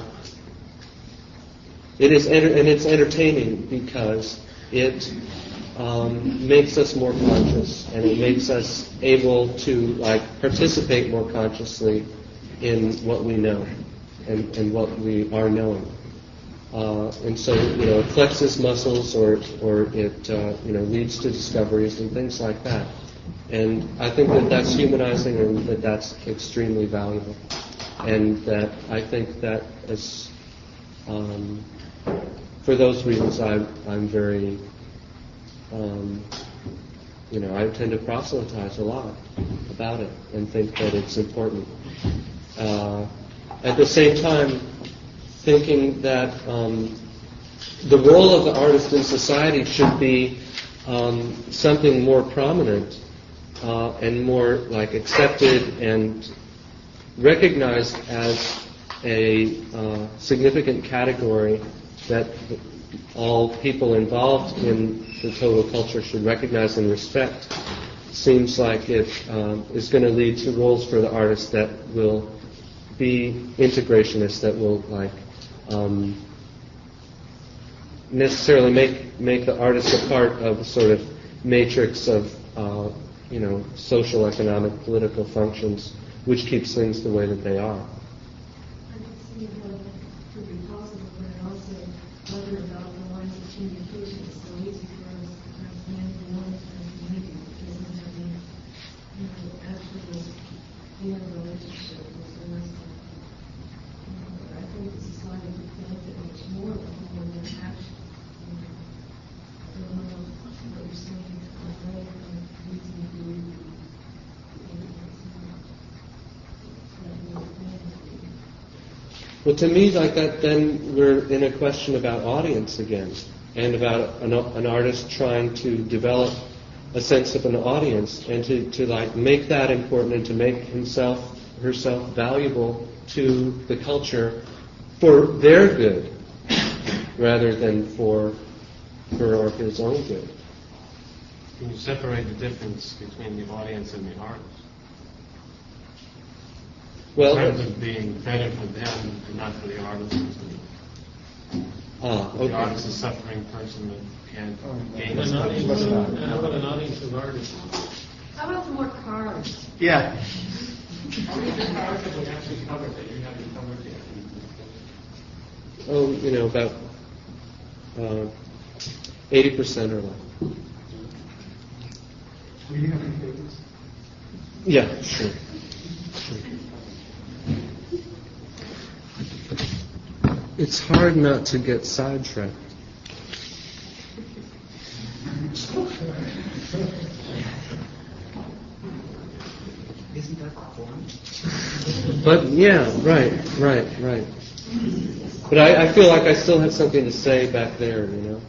it is enter- and it's entertaining because it um, makes us more conscious and it makes us able to like participate more consciously in what we know and, and what we are knowing. Uh, and so, you know, it flexes muscles, or or it, uh, you know, leads to discoveries and things like that. And I think that that's humanizing, and that that's extremely valuable. And that I think that as, um, for those reasons, I, I'm very, um, you know, I tend to proselytize a lot about it and think that it's important. Uh, at the same time, thinking that um, the role of the artist in society should be um, something more prominent uh, and more like accepted and recognized as a uh, significant category that all people involved in the total culture should recognize and respect, seems like it um, is going to lead to roles for the artists that will be integrationists, that will like um, necessarily make make the artist a part of a sort of matrix of uh, you know social, economic, political functions, which keeps things the way that they are. I can see how that could be possible, but I also wonder about the lines of communication. It's so easy for us to transmit the one transmitting because of having, you know, actually in a relationship with the rest of you know, I think the society would benefit much more from than action. You know. I don't know what you're saying. I know from reason to believe. Well, to me, like that, then we're in a question about audience again, and about an, an artist trying to develop a sense of an audience, and to, to like make that important, and to make himself, herself valuable to the culture for their good, rather than for her or his own good. Can you separate the difference between the audience and the artist? Well, in terms of being better for them and not for the artist. Ah, okay. The artist is a suffering person that can't gain An as audience, much. how about an audience of artists? How about some more cars? Yeah. How many cars have we actually covered that you haven't covered yet? Oh, you know, about uh, eighty percent or less. Do you have any favorites? Yeah, sure. sure. It's hard not to get sidetracked. Isn't that the point? But yeah, right, right, right. But I, I feel like I still have something to say back there, you know.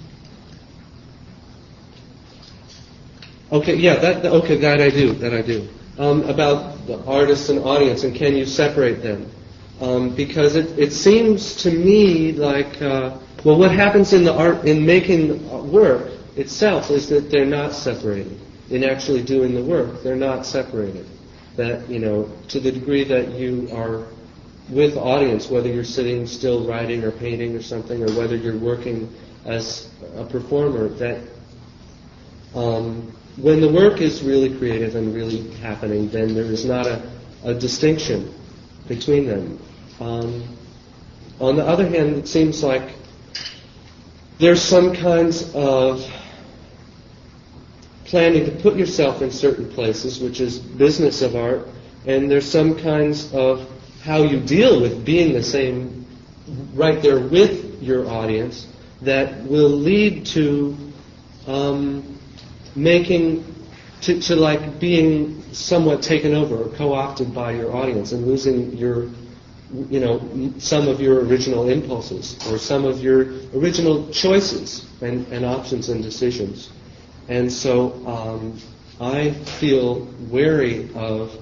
Okay, yeah, that okay, that I do, that I do. Um, about the artist and audience, and can you separate them? Um, because it, it seems to me like, uh, well, what happens in the art, in making work itself, is that they're not separated. In actually doing the work, they're not separated. That, you know, to the degree that you are with audience, whether you're sitting still writing or painting or something, or whether you're working as a performer, that um, when the work is really creative and really happening, then there is not a, a distinction between them. Um, on the other hand, it seems like there's some kinds of planning to put yourself in certain places, which is business of art, and there's some kinds of how you deal with being the same right there with your audience that will lead to um, making, to, to like being somewhat taken over or co-opted by your audience and losing your, you know, some of your original impulses or some of your original choices and, and options and decisions. And so um, I feel wary of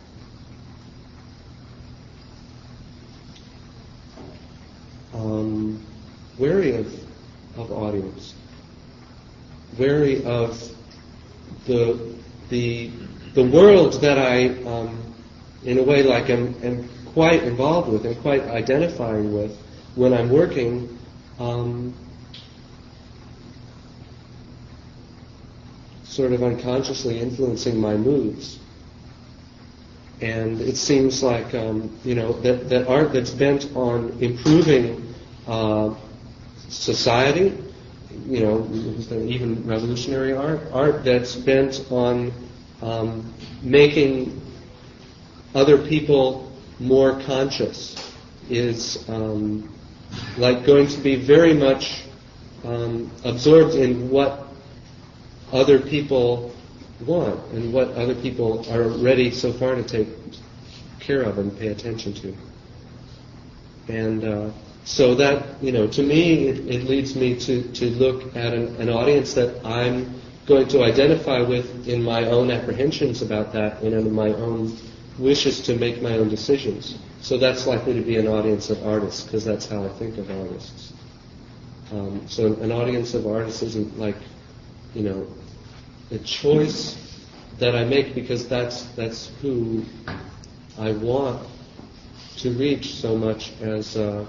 um, wary of, of audience, wary of the the the world that I, um, in a way, like am, am quite involved with and quite identifying with when I'm working. Um, sort of unconsciously influencing my moods. And it seems like, um, you know, that, that art that's bent on improving uh, society, you know, even revolutionary art, art that's bent on um, making other people more conscious is um, like going to be very much um, absorbed in what other people want and what other people are ready so far to take care of and pay attention to. And uh, so that, you know, to me, it, it leads me to, to look at an, an audience that I'm going to identify with in my own apprehensions about that and in my own wishes to make my own decisions. So that's likely to be an audience of artists, because that's how I think of artists. Um, so an audience of artists isn't like, you know, a choice that I make because that's that's who I want to reach so much as uh,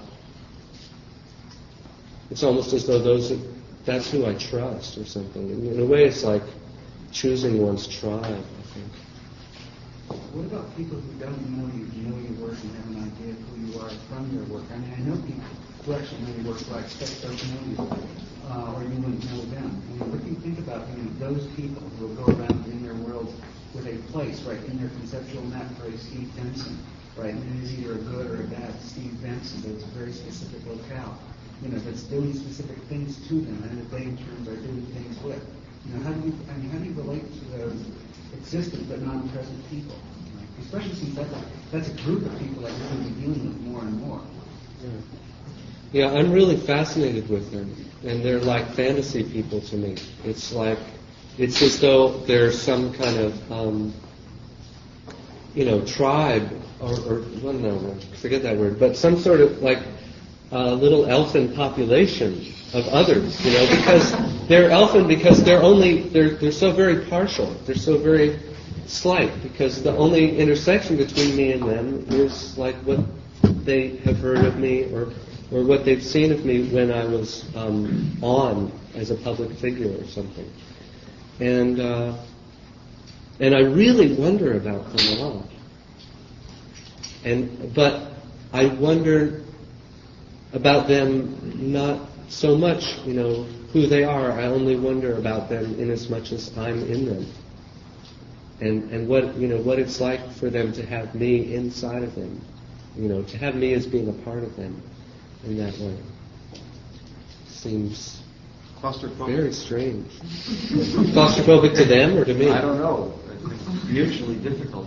it's almost as though those that's who I trust or something. In a way, it's like choosing one's tribe, I think. What about people who don't know you, know your work, and have an idea of who you are from your work? I mean, I know people who actually know your work who I expect don't know you, uh, or you wouldn't know them. I mean, what do you think about you know, those people who will go around in their world with a place, right, in their conceptual map for a Steve Benson, right, and it is either a good or a bad Steve Benson, but it's a very specific locale, you know, that's doing specific things to them, and that they in turn are doing things with. You know, how do you, I mean, how do you relate to those existent but non-present people? Especially since that's a, that's a group of people that you're going to be dealing with more and more. Yeah. yeah, I'm really fascinated with them, and they're like fantasy people to me. It's like, it's as though they're some kind of, um, you know, tribe, or, or well, no, forget that word, but some sort of like uh, little elfin population of others, you know, because they're elfin because they're only, they're, they're so very partial, they're so very slight, because the only intersection between me and them is like what they have heard of me or or what they've seen of me when I was um, on as a public figure or something. And uh, and I really wonder about them a lot. And but I wonder about them not so much, you know, who they are. I only wonder about them in as much as I'm in them. And and what you know what it's like for them to have me inside of them, you know, to have me as being a part of them in that way seems very strange. Claustrophobic to them or to me? I don't know. It's mutually difficult.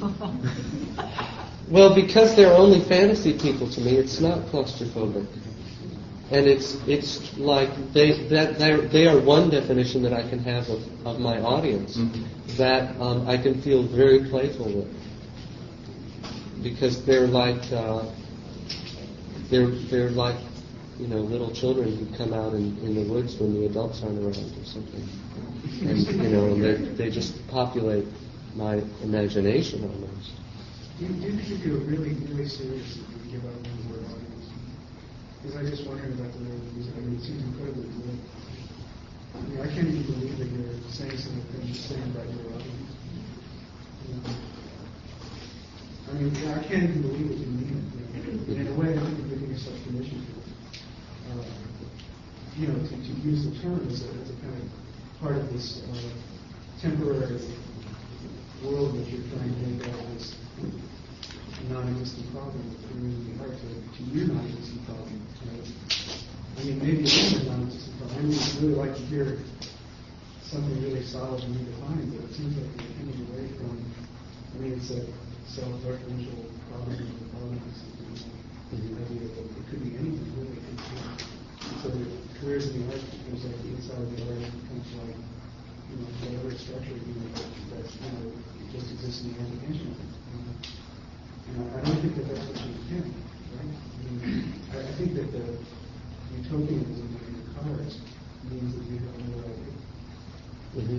Well, because they're only fantasy people to me, it's not claustrophobic. And it's it's like they that they are one definition that I can have of, of my audience mm-hmm. that um, I can feel very playful with, because they're like uh, they're they're like you know little children who come out in, in the woods when the adults aren't around or something, and you know and they they just populate my imagination almost. Do you, do you think you feel really really serious if you give out one word audience? Because I just wondering about the way you use it. I mean, it seems incredibly good. I mean, I can't even believe that you're saying some of the things you're saying about your audience. You know? I mean, I can't even believe that you mean it. You know? In a way, I think you're giving yourself permission to, uh, you know, to, to use the term as a, as a kind of part of this uh, temporary world that you're trying to make out of this non-existent problem. It's really hard to, to your non-existent problem. Right? I mean, maybe it's a non-existent problem. I mean, I'd really like to hear something really solid and redefined, but it seems like you're coming away from, I mean, it's a self-referential problem of the politics. Mm-hmm. I mean, it, it could be anything, really. It could be, so the careers in the arts becomes like the inside of the art becomes like, you know, whatever structure, you know, that's kind of just exists in the apprehension of it. And I don't think that that's what you intend, right? I mean, I, I think that the utopianism in the cards means that you have no idea. Mm-hmm.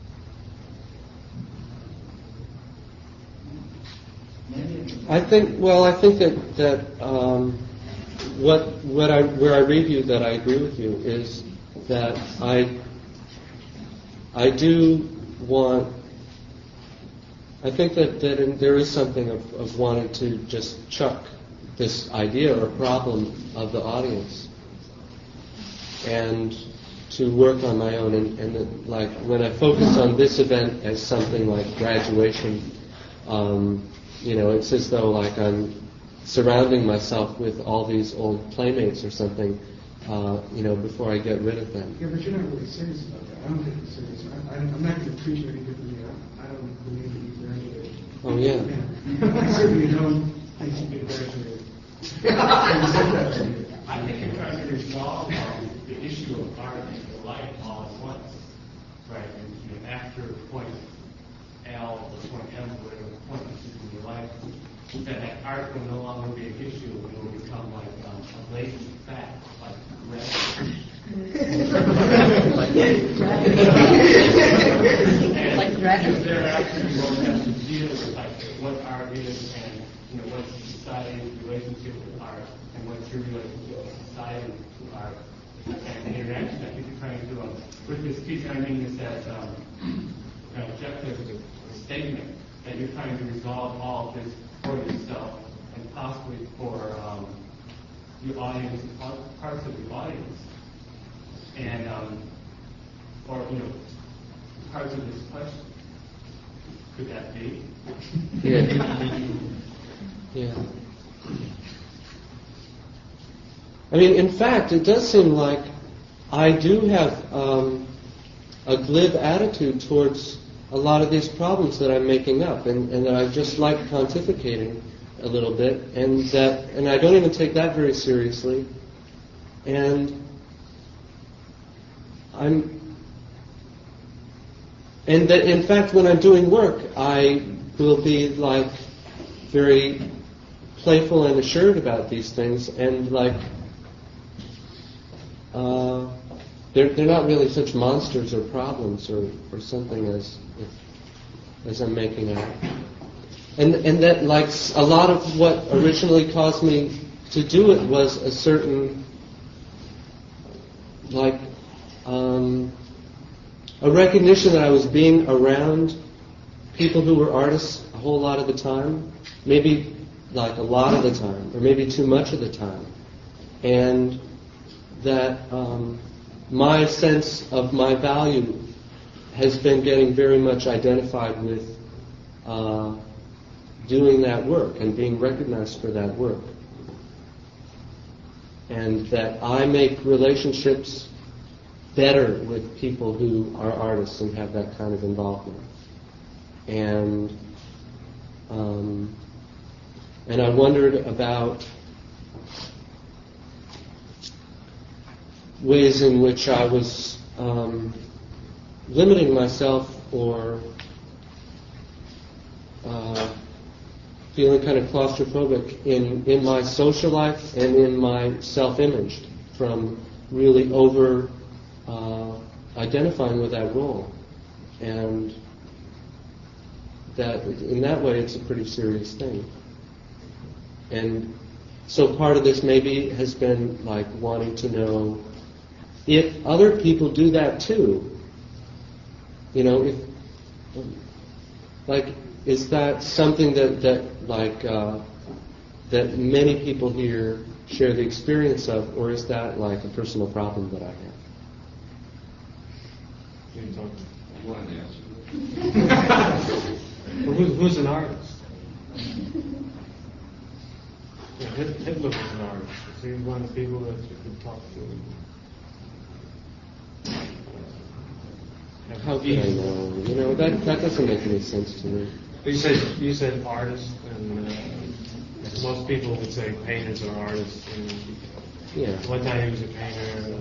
I think. Well, I think that that um, what what I where I read you that I agree with you is that I I do want. I think that, that in, there is something of, of wanting to just chuck this idea or problem of the audience and to work on my own. And, and that, like when I focus on this event as something like graduation, um, you know, it's as though like I'm surrounding myself with all these old playmates or something, uh, you know, before I get rid of them. Yeah, but you're not really serious about that. I don't think you're serious. I, I, I'm not going to treat you any differently. I, I don't believe that you graduated. Oh, yeah. yeah. I certainly don't think you graduated. after point L or point M, whatever the point is in your life, that that art will no longer be an issue. It will become like um, a latent fact, like gravity. Like gravity. Thereafter, you won't have to deal with like what art is and you know what's society's relationship with art and what's your relationship with society to art and the interaction. I think you're trying to do um, with this piece. I mean, is that um, an objective statement that you're trying to resolve all of this for yourself and possibly for um, your audience, parts of the audience, and um, or you know parts of this question. Could that be? Yeah. Yeah. I mean, in fact, it does seem like I do have um, a glib attitude towards a lot of these problems that I'm making up, and, and that I just like pontificating a little bit, and that, and I don't even take that very seriously, and I'm, and that in fact when I'm doing work, I will be like very playful and assured about these things, and like uh, they're they're not really such monsters or problems or, or something as as I'm making out. And and that like a lot of what originally caused me to do it was a certain like um, a recognition that I was being around people who were artists a whole lot of the time, maybe like a lot of the time, or maybe too much of the time, and that um, my sense of my value has been getting very much identified with uh, doing that work and being recognized for that work. And that I make relationships better with people who are artists and have that kind of involvement. And um, and I wondered about ways in which I was um, limiting myself or uh, feeling kind of claustrophobic in, in my social life and in my self-image from really over uh, identifying with that role. And that in that way it's a pretty serious thing. And so part of this maybe has been like wanting to know if other people do that too. You know, if like is that something that that like uh, that many people here share the experience of, or is that like a personal problem that I have? You talk. You want to answer. Well, who's, who's an artist? Yeah, Hitler was an artist. Is he one of the people that you could talk to? How can I know? You know, that that doesn't make any sense to me. You said you said artist, and uh, most people would say painters are artists. And yeah. One time he was a painter.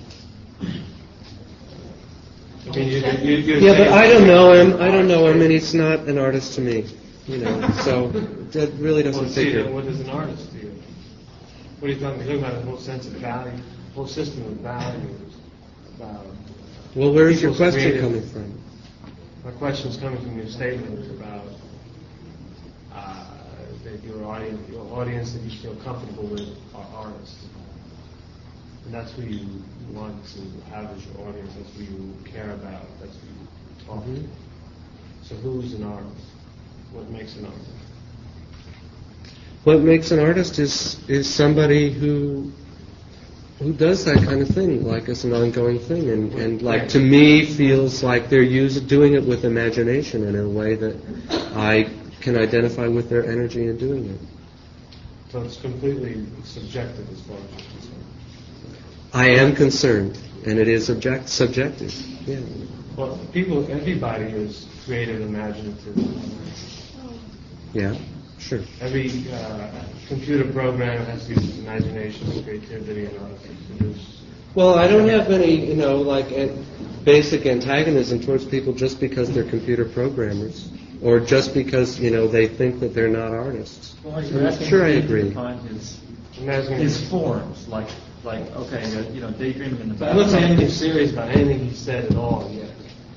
I mean, you, you, you yeah, but I don't know him. I don't know him, and he's not an artist to me. You know, so that really doesn't well, see, figure. What is an artist to you? What are you talking, you're talking about? The whole sense of value, whole system of values. About well, where is your people's question creative, coming from? My question is coming from your statement about uh, that your audience, your audience that you feel comfortable with are artists, and that's who you want to have as your audience. That's who you care about. That's who you talk Mm-hmm. to. So, who's an artist? What makes an artist? What makes an artist is is somebody who who does that kind of thing, like as an ongoing thing, and, and like to me feels like they're using doing it with imagination in a way that I can identify with their energy in doing it. So it's completely subjective as far as you're concerned. I am concerned, and it is object, subjective. Yeah. Well, people, everybody is creative, imaginative. Yeah. Sure. Every uh, computer program has to use imagination, creativity, in order to produce. Well, I don't have any, you know, like, uh, basic antagonism towards people just because they're computer programmers, or just because, you know, they think that they're not artists. Well, you're asking Sure, I him to agree. define his, asking his him- forms, like, like okay, you know, daydreaming in the But I wouldn't say background. anything serious about anything he said at all yet,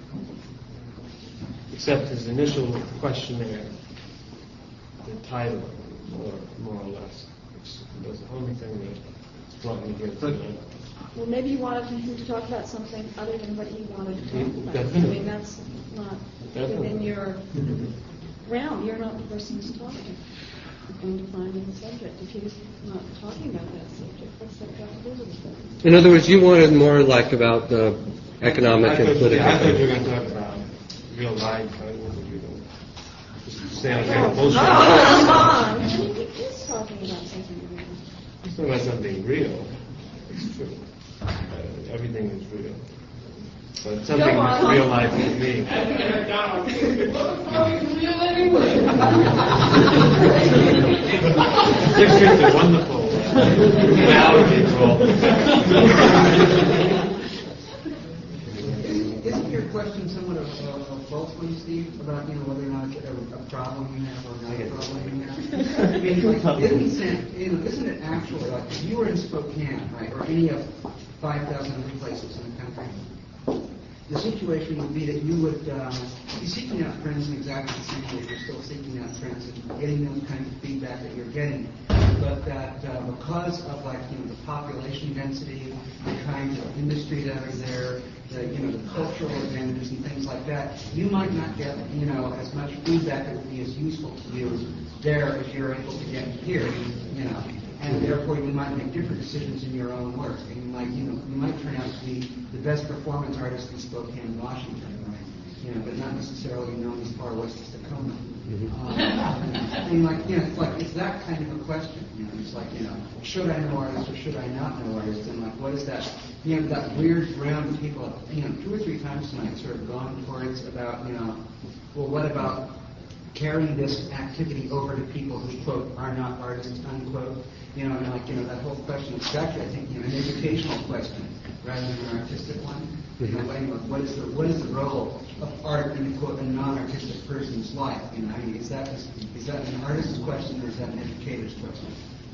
except his initial questionnaire, the title, more, more or less, which was the only thing that brought me here tonight. Well, maybe you wanted him to talk about something other than what he wanted to talk about. I Definitely. mean, that's not Definitely. within your realm. You're not the person who's talking and defining the subject. If he's not talking about that subject, what's that got to do with it? In other words, you wanted more like about the economic I and thought, political. yeah, I thought you were going to talk about real life. I wasn't you going to just say I'm Oh, bullshit. come on. He is talking about something real. He's talking about something real. It's true. Uh, everything is real. But something Go that's on. real life is me. Six Street's a wonderful uh, reality role. Isn't, isn't your question somewhat of a, a false one, Steve, about, you know, whether or not it's a, a problem you have or not a problem you have? I mean, like, isn't it, you know, isn't it actually, like, if you were in Spokane, right, or any of five thousand other places in the country, the situation would be that you would uh, be seeking out friends in exactly the same way you're still seeking out friends and getting those kind of feedback that you're getting. But that uh, because of, like, you know, the population density, the kinds of industry that are there, the, you know, the cultural advantages and things like that, you might not get, you know, as much feedback that would be as useful to you there as you're able to get here, you know. And therefore, you might make different decisions in your own work. And you might, you know, you might turn out to be the best performance artist in Spokane, Washington, right? You know, but not necessarily known as far west as Tacoma. Um, I mean, like, you know, it's like it's that kind of a question. You know, it's like, you know, should I know artists or should I not know artists? And like, what is that? You know, that weird round of people. You know, two or three times tonight, sort of gone towards about, you know, well, what about carrying this activity over to people who, quote, are not artists, unquote. You know, and like, you know, that whole question is actually, I think, you know, an educational question rather than an artistic one. You know, like, what is the what is the role of art in, quote, a non-artistic person's life? You know, I mean, is that is that an artist's question or is that an educator's question?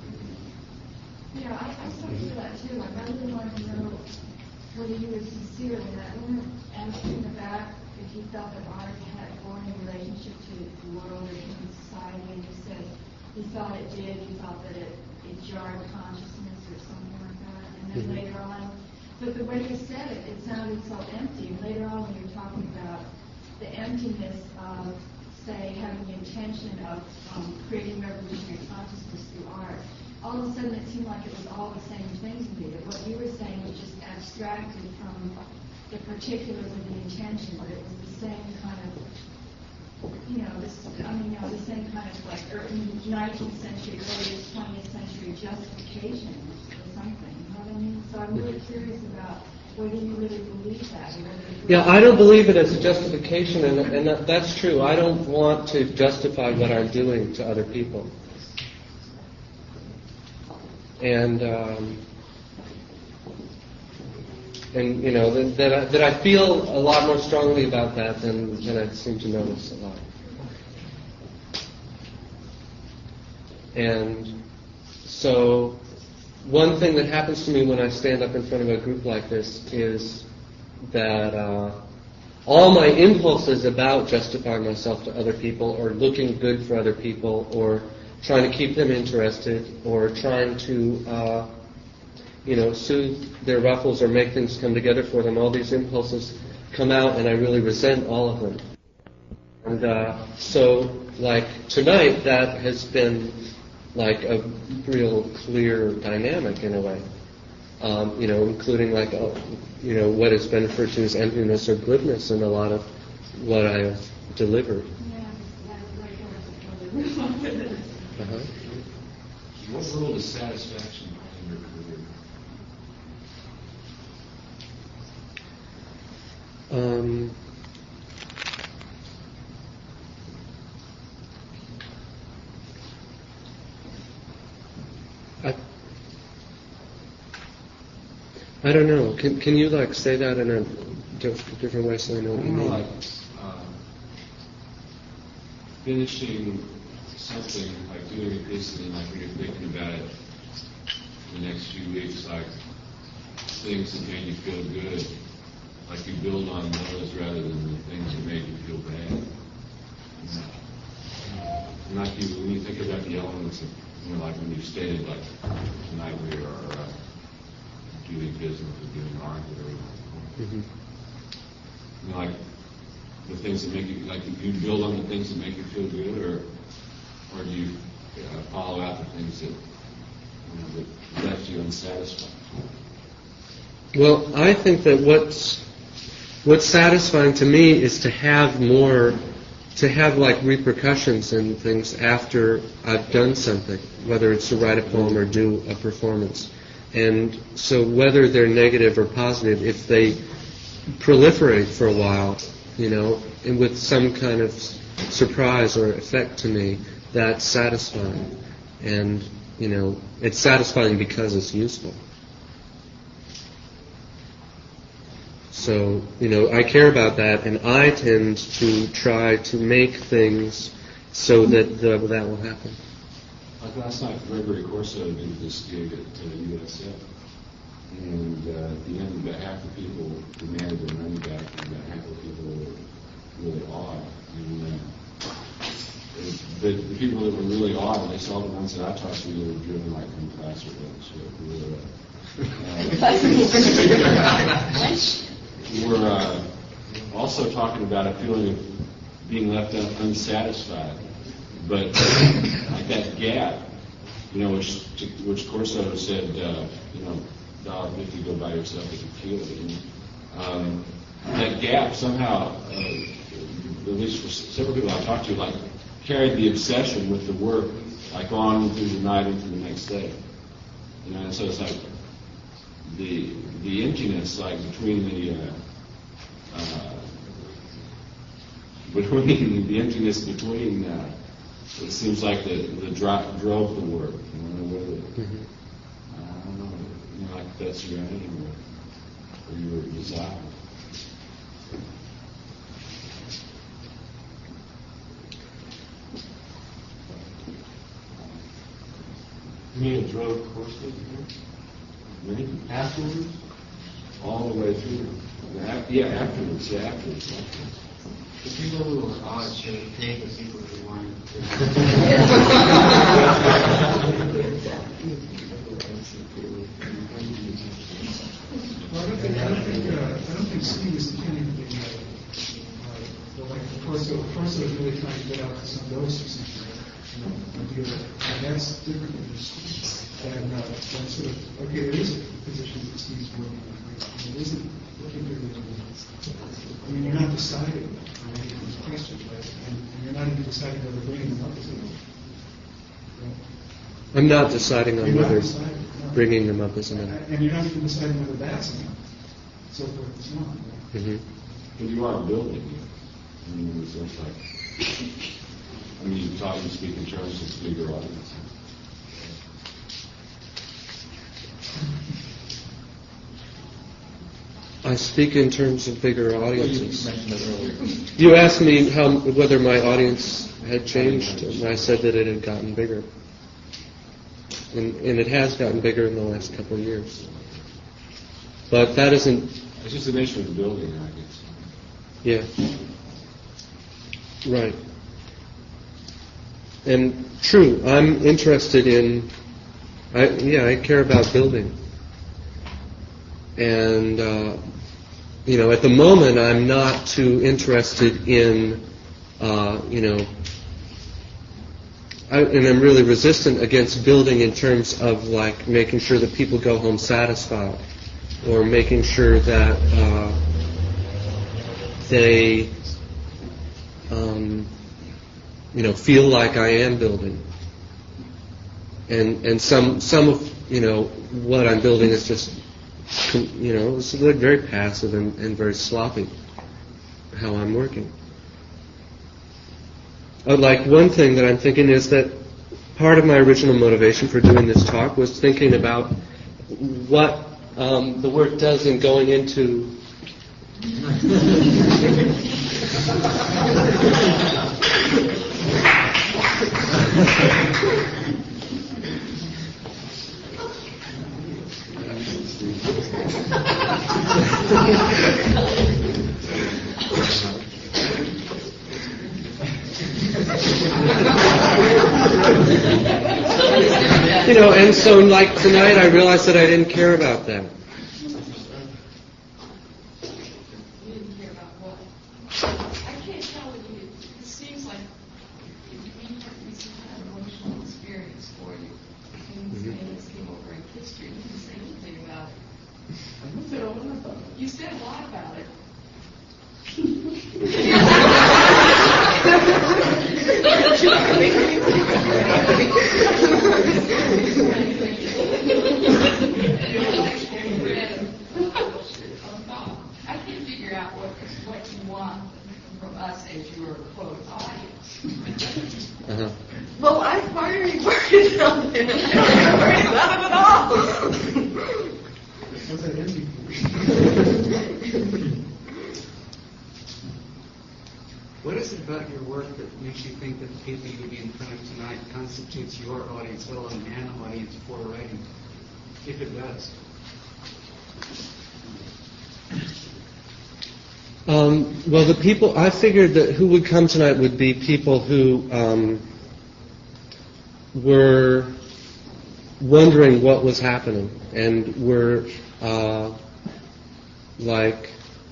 Yeah, I, I sort of feel that too. Like, I really wanted to know whether you were sincere in that. When you asked in the back if you felt that art had a foreign relationship to the world or human society, and you said you thought it did, you thought that it, it jarred consciousness or something like that. And then Mhm. later on, but the way you said it, it sounded so empty. And later on, when you were talking about the emptiness of, say, having the intention of um, creating revolutionary consciousness through art, all of a sudden it seemed like it was all the same thing to me. That what you were saying was just abstracted from the particulars of the intention, but it was the same kind of, you know, this, I mean, you know, the same kind of like early nineteenth century, early twentieth century justification or something. You know what I mean? So I'm really curious about whether you really believe that. Or whether it Yeah, I don't believe it as a justification, and, and that, that's true. I don't want to justify what I'm doing to other people. And, um, and you know, that, that, I, that I feel a lot more strongly about that than, than I seem to notice a lot. And so one thing that happens to me when I stand up in front of a group like this is that uh, all my impulses about justifying myself to other people or looking good for other people or trying to keep them interested or trying to, uh, you know, soothe their ruffles or make things come together for them, all these impulses come out and I really resent all of them. And uh, so, like, tonight that has been like a real clear dynamic in a way, um, you know, including like, uh, you know, what has been referred to as emptiness or glibness in a lot of what I have delivered. Uh-huh. What role does satisfaction play in your career? Um, I, I don't know. Can can you like say that in a diff- different way so I know what you More mean. like uh, finishing something, like doing a piece, and then like when you're thinking about it the next few weeks, like things that made you feel good, like you build on those rather than the things that made you feel bad. And like you, when you think about the elements of, you know, like when you stated, like tonight we are uh, doing business or doing art, whatever. Mm-hmm. You know, like the things that make you, like do you build on the things that make you feel good, or or do you uh, follow out the things that, you know, that left you unsatisfied? Well, I think that what's what's satisfying to me is to have more, to have like repercussions and things after I've done something, whether it's to write a poem or do a performance. And so whether they're negative or positive, if they proliferate for a while, you know, and with some kind of surprise or effect to me, that's satisfying. And, you know, it's satisfying because it's useful. So, you know, I care about that, and I tend to try to make things so that the, that will happen. Like last night, Gregory Corso did this gig at uh, U S F, and uh, at the end, about half the people demanded their money back, and about half the people were really awed. And uh, the, the people that were really awed, and they saw the ones that I talked to that were driven like from class or were, uh, uh, we're uh, also talking about a feeling of being left un- unsatisfied. But like that gap, you know, which which Corso said, uh, you know, dollar fifty, go buy yourself a tequila. And, um, that gap somehow, uh, at least for several people I talked to, like carried the obsession with the work, like on through the night into the next day. You know, and so it's like the the emptiness, like between the uh, uh, between the emptiness between. Uh, It seems like the the drop drove the work. You know, whether mm-hmm. I don't know, you know, like that's your aim or, or your desire. You mean it drove courses? Maybe Afterwards? all the way through. Yeah, afterwards. Yeah, afterwards. afterwards. The people who are odd should have paid the people who weren't. Well, I don't think, I don't think, uh, I don't think Steve is intending to be, uh, uh, well, like, of course, of course, I was really trying to get out to some ghosts or something, you know, idea that, and that's different than just, than, uh, than sort of, okay, there is a position that Steve's working on, right? And it isn't looking for the, I mean, you're not deciding on any of these questions, right? And, and you're not even deciding whether bringing them up is enough. Right? I'm not deciding on You're not whether deciding, no. bringing them up is enough. And you're not even deciding whether that's enough. So forth and so on. Right? Mm-hmm. But you are building it. I mean, in the sense like, I mean, you talk and speak in terms of bigger audience. I speak in terms of bigger audiences. You mentioned it earlier. You asked me how whether my audience had changed, and I said that it had gotten bigger. And, and it has gotten bigger in the last couple of years. But that isn't... It's just the nature of the building, I guess. Yeah. Right. And true, I'm interested in... I, yeah, I care about building. And, uh, you know, at the moment I'm not too interested in, uh, you know, I, and I'm really resistant against building in terms of like making sure that people go home satisfied, or making sure that uh, they, um, you know, feel like I am building. And and some some of you know what I'm building is just, you know, it's like very passive and, and very sloppy. How I'm working. Uh, like one thing that I'm thinking is that part of my original motivation for doing this talk was thinking about what um, the work does in going into You know, and so like tonight I realized that I didn't care about that. You said a lot about it. I can figure out what what you want from us as your quote audience. Uh-huh. Well, I why are you worried about it? I don't worry about it at all. What's that empty? What is it about your work that makes you think that the people you would be in front of tonight constitutes your audience, let alone an audience for writing, if it does? Um, well, the people, I figured that who would come tonight would be people who um, were wondering what was happening and were uh, like,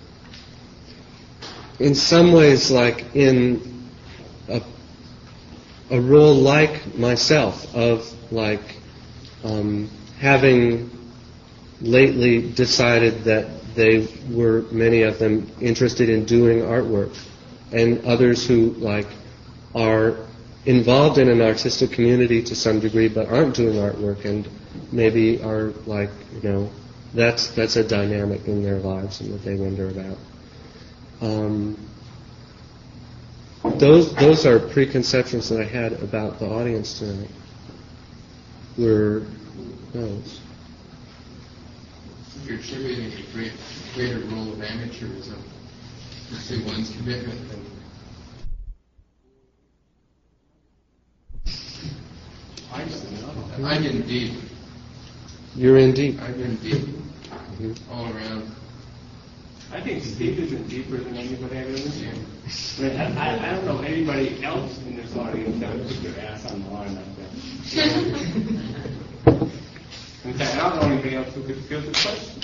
in some ways, like in a, a role like myself of like um, having lately decided that they were, many of them, interested in doing artwork, and others who like are involved in an artistic community to some degree but aren't doing artwork and maybe are like, you know, that's that's a dynamic in their lives and that they wonder about. Um, those those are preconceptions that I had about the audience tonight. Were those. You're attributing a great, greater role of amateurism to one's commitment than I'm in deep. You're in deep. I'm in deep. Mm-hmm. All around. I think Steve is in deeper than anybody I've ever seen. I, mean, I, I don't know anybody else in this audience that would put their ass on the line like that. In fact, I don't know anybody else who could field the question.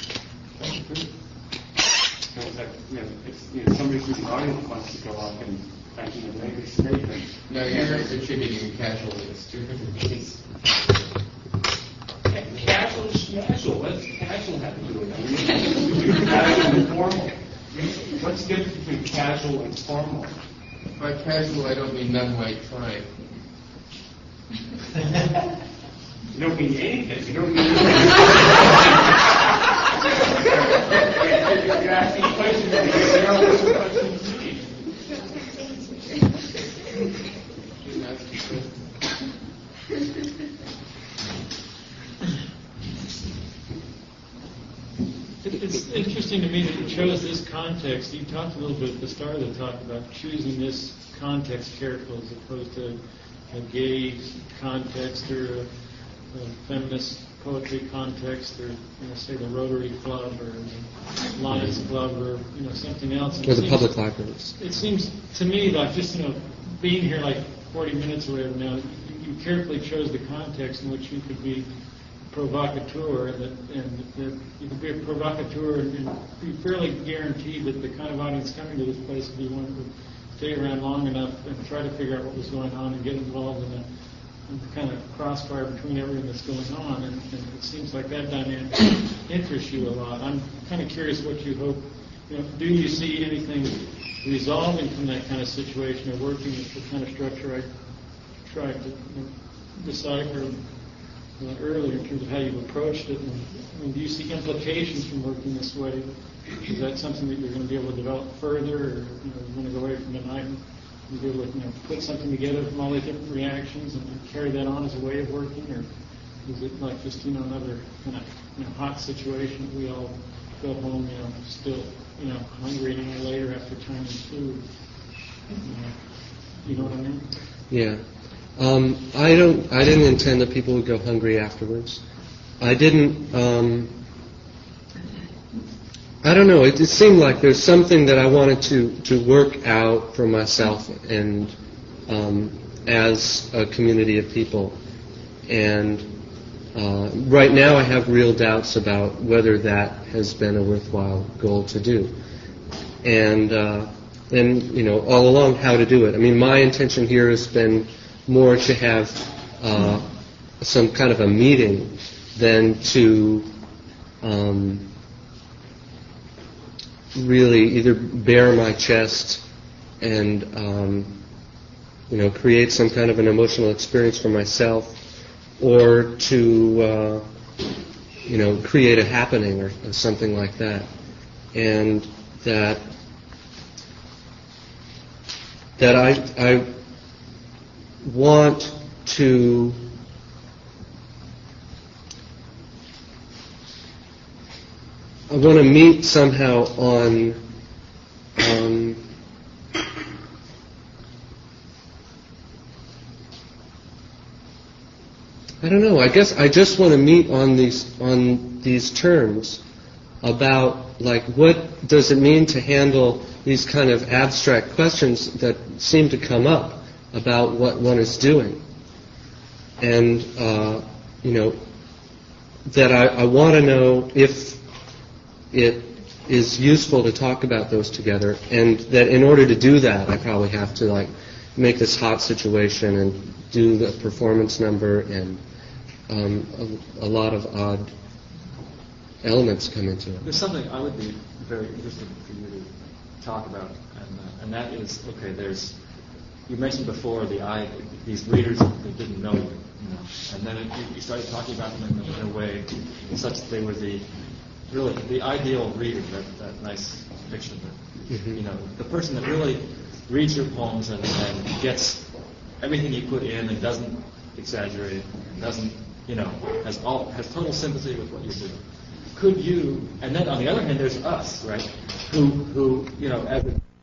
So it's like, you know, it's, you know, somebody from the audience wants to go up and making a negative statement. No, you're attributing casualness to it. Casual is casual. What's casual have to do with it? Casual and formal. What's the difference between casual and formal? By casual, I don't mean none white trying. You don't mean anything. You don't mean anything. You're asking questions that there are no questions to me. It's interesting to me that you chose this context. You talked a little bit at the start of the talk about choosing this context carefully as opposed to a gay context or a, a feminist poetry context, or you know, say the Rotary Club or the Lions Club, or you know something else. Or the seems, public libraries. It seems to me like just you know being here like forty minutes or whatever now, you, you carefully chose the context in which you could be provocateur, and that, and that you could be a provocateur and, and be fairly guaranteed that the kind of audience coming to this place would be one that would stay around long enough and try to figure out what was going on and get involved in a, in the kind of crossfire between everything that's going on. And, and it seems like that dynamic interests you a lot. I'm kind of curious what you hope. You know, do you see anything resolving from that kind of situation, or working with the kind of structure I tried to you know, decipher Uh, earlier in terms of how you've approached it? And, I mean, do you see implications from working this way? Is that something that you're going to be able to develop further, or you know, you're going to go away from tonight and you'll be able to you know, put something together from all the different reactions and carry that on as a way of working, or is it like just you know another kind of you know, hot situation that we all go home, you know, still, you know, hungry an hour later after trying food. You know, you know what I mean? Yeah. Um, I don't. I didn't intend that people would go hungry afterwards. I didn't. Um, I don't know. It, it seemed like there's something that I wanted to, to work out for myself and um, as a community of people. And uh, right now I have real doubts about whether that has been a worthwhile goal to do. And, uh, and you know, all along how to do it. I mean, my intention here has been more to have uh, some kind of a meeting than to um, really either bare my chest and um, you know, create some kind of an emotional experience for myself, or to uh, you know, create a happening or, or something like that. And that that I I want to I want to meet somehow on um, I don't know. I guess I just want to meet on these on these terms about, like, what does it mean to handle these kind of abstract questions that seem to come up about what one is doing, and uh, you know, that I, I want to know if it is useful to talk about those together, and that in order to do that, I probably have to, like, make this hot situation and do the performance number, and um, a, a lot of odd elements come into it. There's something I would be very interested for you to talk about, and, uh, and that is, okay, there's, you mentioned before the I, these readers that didn't know you, you know, and then it, you started talking about them in, in a way such that they were the really the ideal reader, that, that nice picture, that, mm-hmm. you know, the person that really reads your poems and, and gets everything you put in and doesn't exaggerate, and doesn't, you know, has all has total sympathy with what you do. Could you, and then on the other hand, there's us, right, who, who you know, as a